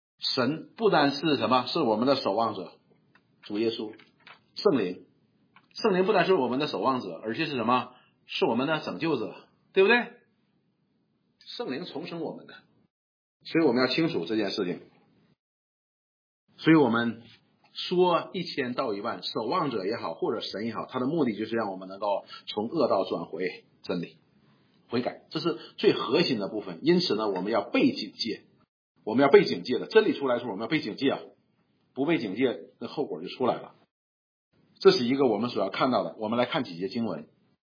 神不单是什么？是我们的守望者，主耶稣、圣灵， 圣灵不但是我们的守望者，而且是什么？是我们的拯救者，对不对？圣灵重生我们的，所以我们要清楚这件事情。所以我们说1000道1万，守望者也好，或者神也好，他的目的就是让我们能够从恶道转回真理，悔改，这是最核心的部分。因此呢，我们要被警戒，我们要被警戒的。真理出来的时候，我们要被警戒啊，不被警戒，那后果就出来了。这是一个我们所要看到的。我们来看几节经文。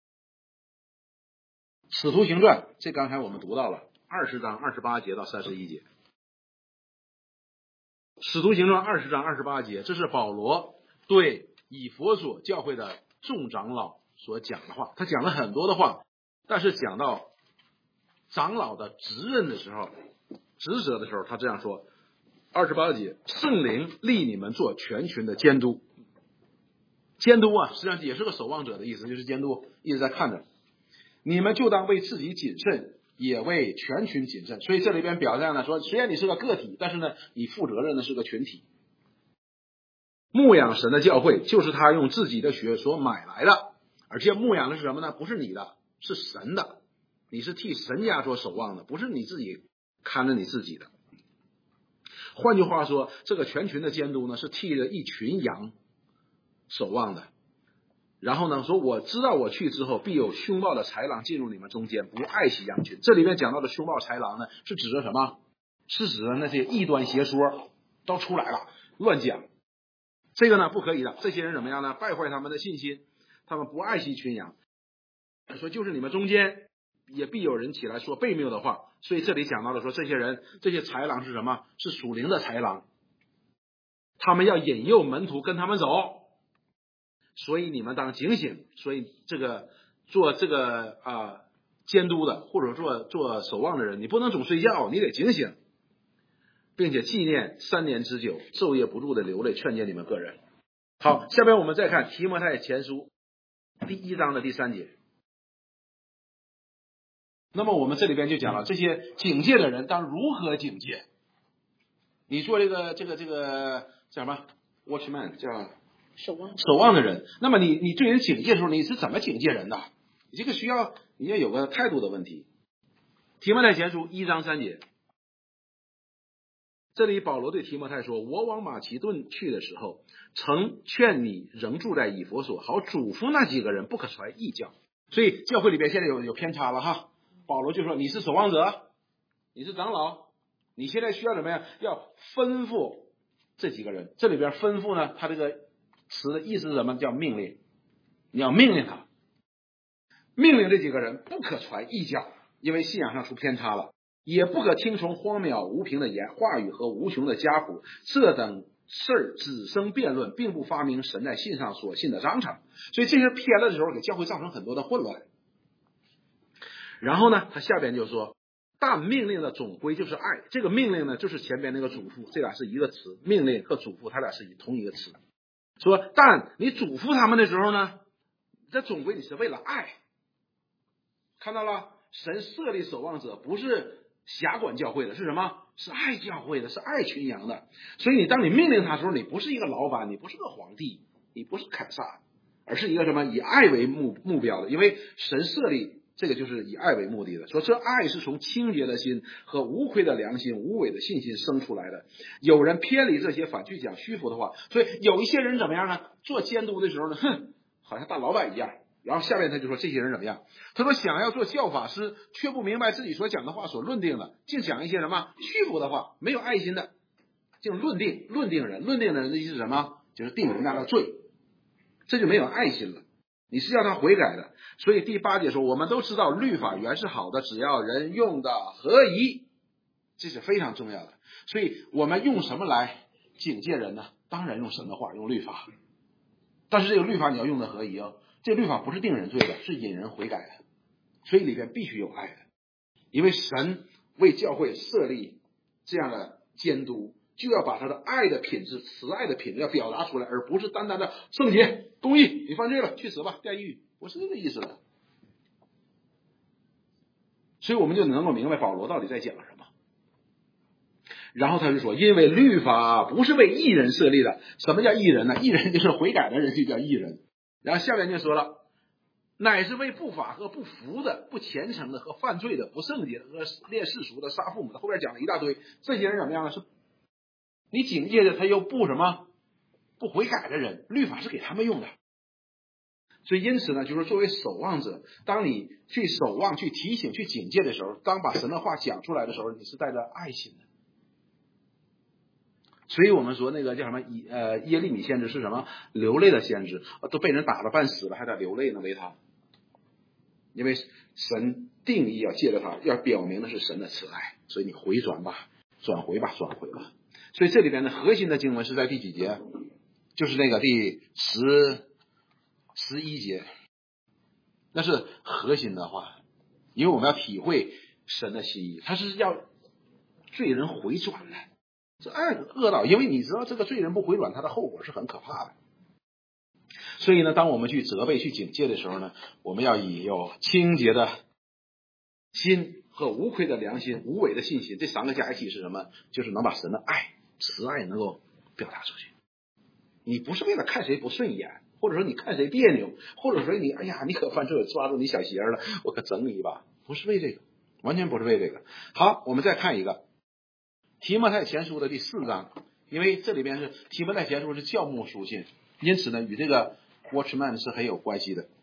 使徒行传，这刚才我们读到了20章28节到31节。使徒行传20章28节，这是保罗对以弗所教会的众长老所讲的话。他讲了很多的话，但是讲到长老的职任的时候，职责的时候，他这样说：28节，圣灵立你们做全群的监督。监督啊，实际上也是个守望者的意思，就是监督，一直在看着。你们就当为自己谨慎，也为全群谨慎。所以这里边表现呢说，虽然你是个个体，但是呢，你负责任的是个群体。牧养神的教会，就是他用自己的血所买来的，而且牧养的是什么呢？不是你的，是神的。你是替神家做守望的，不是你自己看着你自己的。换句话说，这个全群的监督呢，是替着一群羊守望的。然后呢，说我知道我去之后，必有凶暴的豺狼进入你们中间，不爱惜羊群。这里面讲到的凶暴豺狼呢，是指着什么？是指着那些异端邪说都出来了，乱讲。这个呢不可以的，这些人怎么样呢？败坏他们的信心，他们不爱惜群羊。说就是你们中间也必有人起来说悖谬的话。所以这里讲到的说，这些人，这些豺狼是什么？是属灵的豺狼，他们要引诱门徒跟他们走。所以你们当警醒。所以这个做这个监督的，或者做守望的人，你不能总睡觉，你得警醒，并且纪念3年之久，昼夜不住的流泪，劝诫你们个人。好，下边我们再看提摩太前书第1章的第3节。那么我们这里边就讲了这些警戒的人当如何警戒。你做这个叫什么 watchman， 叫守望的人，那么你对人警戒的时候，你是怎么警戒人的？你这个需要你要有个态度的问题。提摩太前书1章3节，这里保罗对提摩太说：“我往马其顿去的时候，曾劝你仍住在以弗所，好嘱咐那几个人不可传异教。”所以教会里边现在有偏差了哈。保罗就说：“你是守望者，你是长老，你现在需要怎么样？要吩咐这几个人。”这里边吩咐呢，他这个词的意思是什么？叫命令。你要命令他，命令这几个人不可传异教，因为信仰上出偏差了，也不可听从荒谬无凭的话语和无穷的家谱，这等事儿只生辩论，并不发明神在信上所信的章程。所以这些偏了的时候，给教会造成很多的混乱。然后呢，他下边就说，但命令的总归就是爱。这个命令呢，就是前边那个嘱咐，这俩是一个词，命令和嘱咐，它俩是同一个词。说，但你嘱咐他们的时候呢，这总归你是为了爱。看到了，神设立守望者不是辖管教会的，是什么？是爱教会的，是爱群羊的。所以你当你命令他的时候，你不是一个老板，你不是个皇帝，你不是凯撒，而是一个什么？以爱为目标的。因为神设立这个就是以爱为目的的。说这爱是从清洁的心和无亏的良心、无伪的信心生出来的。有人偏离这些，反去讲虚浮的话。所以有一些人怎么样呢？做监督的时候呢，好像大老板一样。然后下面他就说这些人怎么样？他说想要做教法师，却不明白自己所讲的话所论定的，竟讲一些什么虚浮的话，没有爱心的，竟论定人。论定的人的意思是什么？就是定人家的罪，这就没有爱心了。你是要他悔改的。所以第8节说，我们都知道律法原是好的，只要人用的合宜，这是非常重要的。所以我们用什么来警戒人呢？当然用神的话，用律法。但是这个律法你要用的合宜哦。这个律法不是定人罪的，是引人悔改的。所以里边必须有爱的，因为神为教会设立这样的监督，就要把他的爱的品质、慈爱的品质要表达出来，而不是单单的圣洁、公义，你犯罪了去死吧，地狱，不是这个意思的。所以我们就能够明白保罗到底在讲什么。然后他就说，因为律法不是为义人设立的。什么叫义人呢？义人就是悔改的人就叫义人。 然后下边就说了，乃是为不法和不服的、不虔诚的和犯罪的、不圣洁的和恋世俗的、杀父母的，后边讲了一大堆。这些人怎么样呢？是你警戒的他又不什么不悔改的人，律法是给他们用的。所以因此呢，就是作为守望者，当你去守望、去提醒、去警戒的时候，当把神的话讲出来的时候，你是带着爱心的。所以我们说那个叫什么耶利米先知是什么流泪的先知，都被人打了半死了，还得流泪呢，为他，因为神定义要借着他，要表明的是神的慈爱，所以你回转吧，转回吧，转回吧。所以这里边的核心的经文是在第几节？就是那个第11节，那是核心的话，因为我们要体会神的心意，他是要罪人回转的。这恶道，因为你知道这个罪人不回转，他的后果是很可怕的。所以呢，当我们去责备、去警戒的时候呢，我们要以有清洁的心和无愧的良心、无伪的信心，这三个加一起是什么？就是能把神的爱、慈爱能够表达出去。你不是为了看谁不顺眼，或者说你看谁别扭，或者说你哎呀你可犯错，抓住你小鞋了，我可整你一把，不是为这个，完全不是为这个。好，我们再看一个提摩太前书的第4章，因为这里边是提摩太前书是教牧书信，因此呢与这个 Watchman 是很有关系的。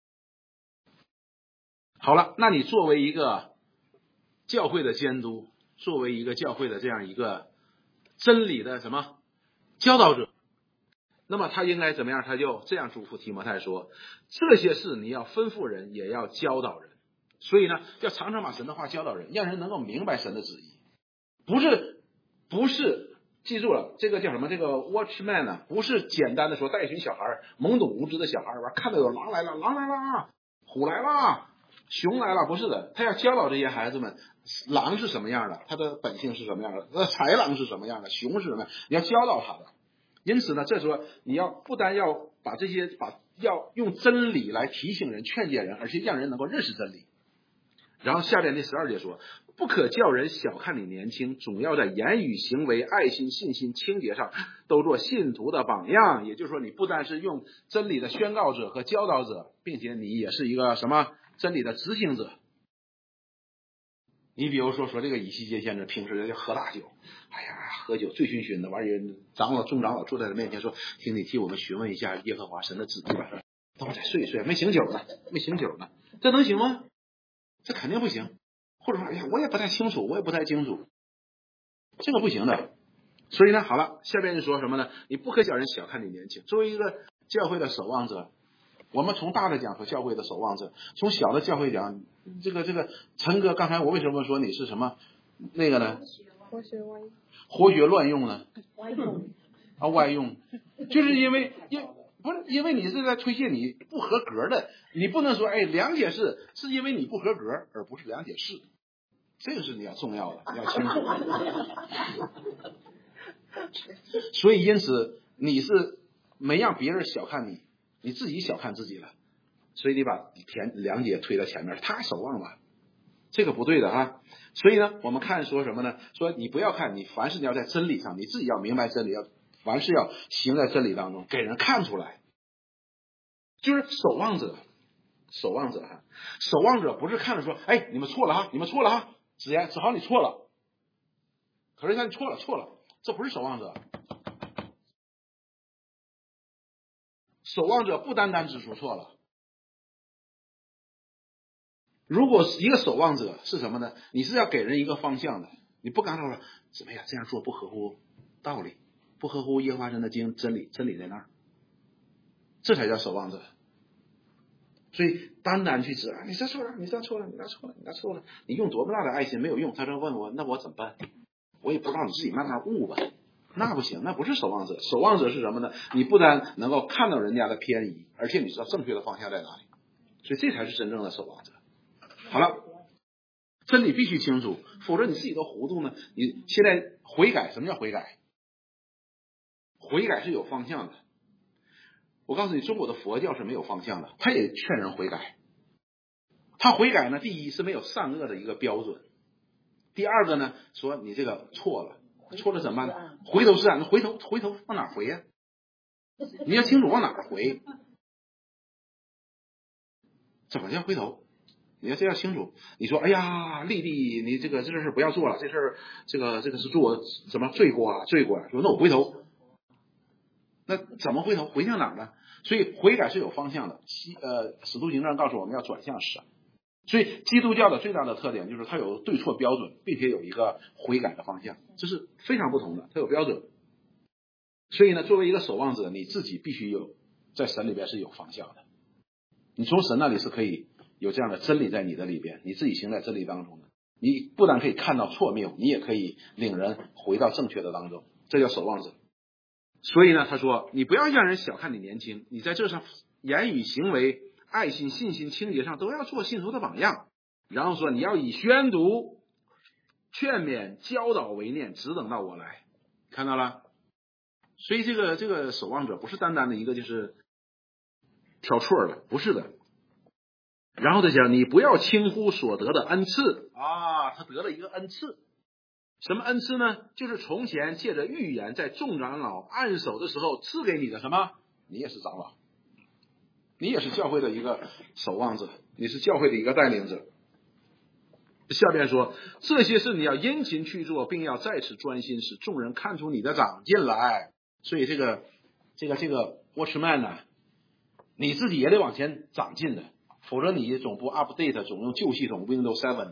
好了，那你作为一个教会的监督，作为一个教会的这样一个真理的什么教导者，那么他应该怎么样？他就这样嘱咐提摩太说，这些事你要吩咐人，也要教导人。所以呢要常常把神的话教导人，让人能够明白神的旨意。不是记住了，这个叫什么？这个 Watchman 呢，不是简单的说带一群小孩懵懂无知的小孩玩，看到有狼来了，狼来了，虎来了，熊来了，不是的，他要教导这些孩子们，狼是什么样的，他的本性是什么样的，豺狼是什么样的，熊是什么样，你要教导他的。因此呢，这时候你要不单要把这些要用真理来提醒人、劝诫人，而且让人能够认识真理。然后下边第12节说，不可叫人小看你年轻，总要在言语、行为、爱心、信心、清洁上都做信徒的榜样。也就是说，你不单是用真理的宣告者和教导者，并且你也是一个什么真理的执行者。你比如说这个以西结先生平时就喝大酒，哎呀喝酒醉醺醺的，完人众长老坐在他面前说，请你替我们询问一下耶和华神的旨意吧。等我再睡一睡，没醒酒呢，这能行吗？这肯定不行。或者说哎呀我也不太清楚，这个不行的。所以呢好了，下边就说什么呢？你不可叫人小看你年轻。作为一个教会的守望者，我们从大的讲说教会的守望者，从小的教会讲，这个陈哥，刚才我为什么说你是什么那个呢？活学乱用呢？外用，就是因为你是在推卸你不合格的，你不能说哎梁解释是因为你不合格，而不是梁解释，这个是你要重要的，你要清楚。所以因此你是没让别人小看你，你自己小看自己了，所以你把梁姐推到前面，他守望了，这个不对的哈。所以呢我们看说什么呢？说你不要看，你凡事你要在真理上，你自己要明白真理，凡事要行在真理当中，给人看出来。就是守望者不是看着说哎你们错了哈，子豪你错了，可是他你错了，这不是守望者。守望者不单单指出错了，如果一个守望者是什么呢？你是要给人一个方向的，你不刚才说怎么样这样做不合乎道理，不合乎耶和华神的真理在那儿，这才叫守望者。所以单单去指你这错了，你用多么大的爱心没有用。他说问我那我怎么办？我也不知道，你自己慢慢悟吧。那不行，那不是守望者。守望者是什么呢？你不但能够看到人家的偏移，而且你知道正确的方向在哪里，所以这才是真正的守望者。好了，真理必须清楚，否则你自己都糊涂呢。你现在悔改，什么叫悔改？悔改是有方向的。我告诉你，中国的佛教是没有方向的，他也劝人悔改。他悔改呢，第一是没有善恶的一个标准，第二个呢，说你这个错了怎么办呢？回头是岸，回头往哪回呀？你要清楚往哪回。 怎么叫回头？你要这样清楚。你说，哎呀，丽丽，你这事不要做了，这事这个是做什么罪过啊？说那我回头，那怎么回头？回向哪儿呢？所以悔改是有方向的。使徒行传告诉我们要转向神。所以基督教的最大的特点就是它有对错标准，并且有一个悔改的方向，这是非常不同的，它有标准。所以呢，作为一个守望者，你自己必须有在神里边是有方向的。你从神那里是可以有这样的真理在你的里边，你自己行在真理当中的，你不但可以看到错谬，你也可以领人回到正确的当中，这叫守望者。所以呢，他说你不要让人小看你年轻，你在这上言语行为爱心信心清洁上都要做信徒的榜样。然后说你要以宣读劝勉教导为念，只等到我来。看到了？所以这个守望者不是单单的一个就是挑错的，不是的。然后他讲你不要轻忽所得的恩赐啊，他得了一个恩赐。什么恩赐呢？就是从前借着预言在众长老按手的时候赐给你的什么？你也是长老，你也是教会的一个守望者，你是教会的一个带领者。下边说这些事你要殷勤去做，并要在此专心，使众人看出你的长进来。所以这个 watchman 呢，你自己也得往前长进的，否则你总不 update， 总用旧系统 Windows 7，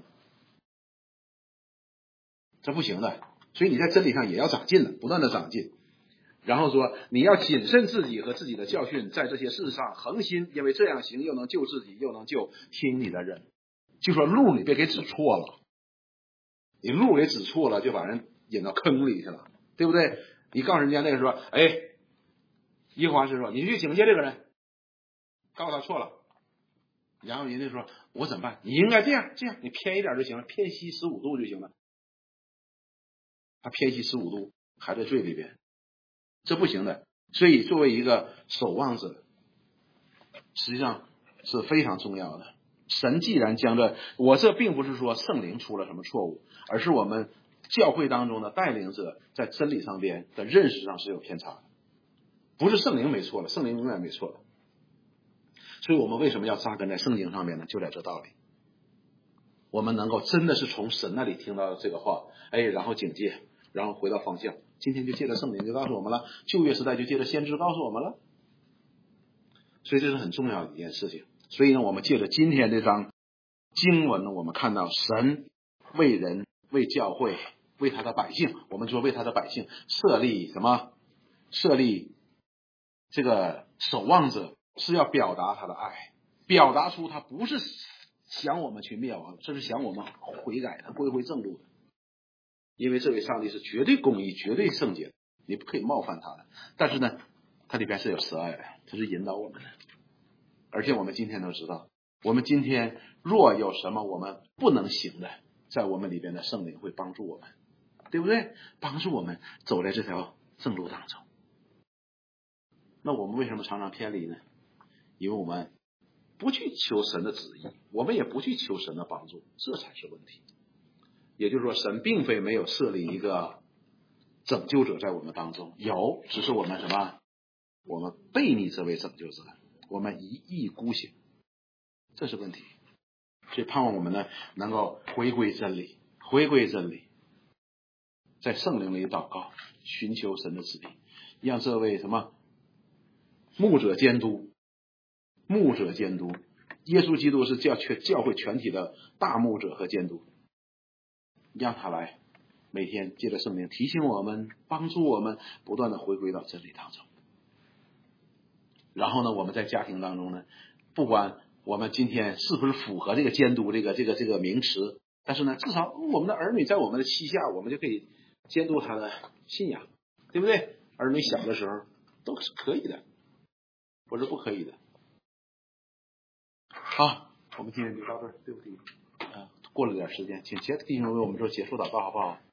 这不行的。所以你在真理上也要长进的，不断的长进。然后说你要谨慎自己和自己的教训，在这些事上恒心，因为这样行又能救自己，又能救听你的人。就说路你别给指错了，你路给指错了就把人引到坑里去了，对不对？你告诉人家那个说，哎，耶和华是说你去警戒这个人，告诉他错了，然后人家说我怎么办？你应该这样，你偏一点就行了，偏西15度就行了。他偏西15度还在罪里边，这不行的。所以作为一个守望者，实际上是非常重要的。神既然将这并不是说圣灵出了什么错误，而是我们教会当中的带领者在真理上边的认识上是有偏差的，不是圣灵没错了，圣灵永远没错了。所以我们为什么要扎根在圣经上面呢？就在这道理，我们能够真的是从神那里听到这个话，然后警戒，然后回到方向。今天就借着圣灵就告诉我们了，旧约时代就借着先知告诉我们了，所以这是很重要的一件事情。所以呢，我们借着今天这章经文呢，我们看到神为人、为教会、为他的百姓，我们说为他的百姓设立什么？设立这个守望者，是要表达他的爱，表达出他不是想我们去灭亡，这是想我们悔改的、归回正路的。因为这位上帝是绝对公义、绝对圣洁的，你不可以冒犯他的。但是呢，他里边是有慈爱的，他是引导我们的。而且我们今天都知道，我们今天若有什么我们不能行的，在我们里边的圣灵会帮助我们，对不对？帮助我们走在这条正路当中。那我们为什么常常偏离呢？因为我们不去求神的旨意，我们也不去求神的帮助，这才是问题。也就是说，神并非没有设立一个拯救者在我们当中，有，只是我们什么？我们背逆这位拯救者，我们一意孤行，这是问题。所以盼望我们呢，能够回归真理，在圣灵里祷告，寻求神的旨意，让这位什么牧者监督，耶稣基督是教会全体的大牧者和监督，让他来每天借着圣灵提醒我们，帮助我们不断的回归到真理当中。然后呢，我们在家庭当中呢，不管我们今天是不是符合这个监督这个名词，但是呢，至少我们的儿女在我们的膝下，我们就可以监督他的信仰，对不对？儿女小的时候都是可以的，不是不可以的。好，我们今天就到这儿，对不对？过了点时间，请其他弟兄为我们做结束祷告，好不好？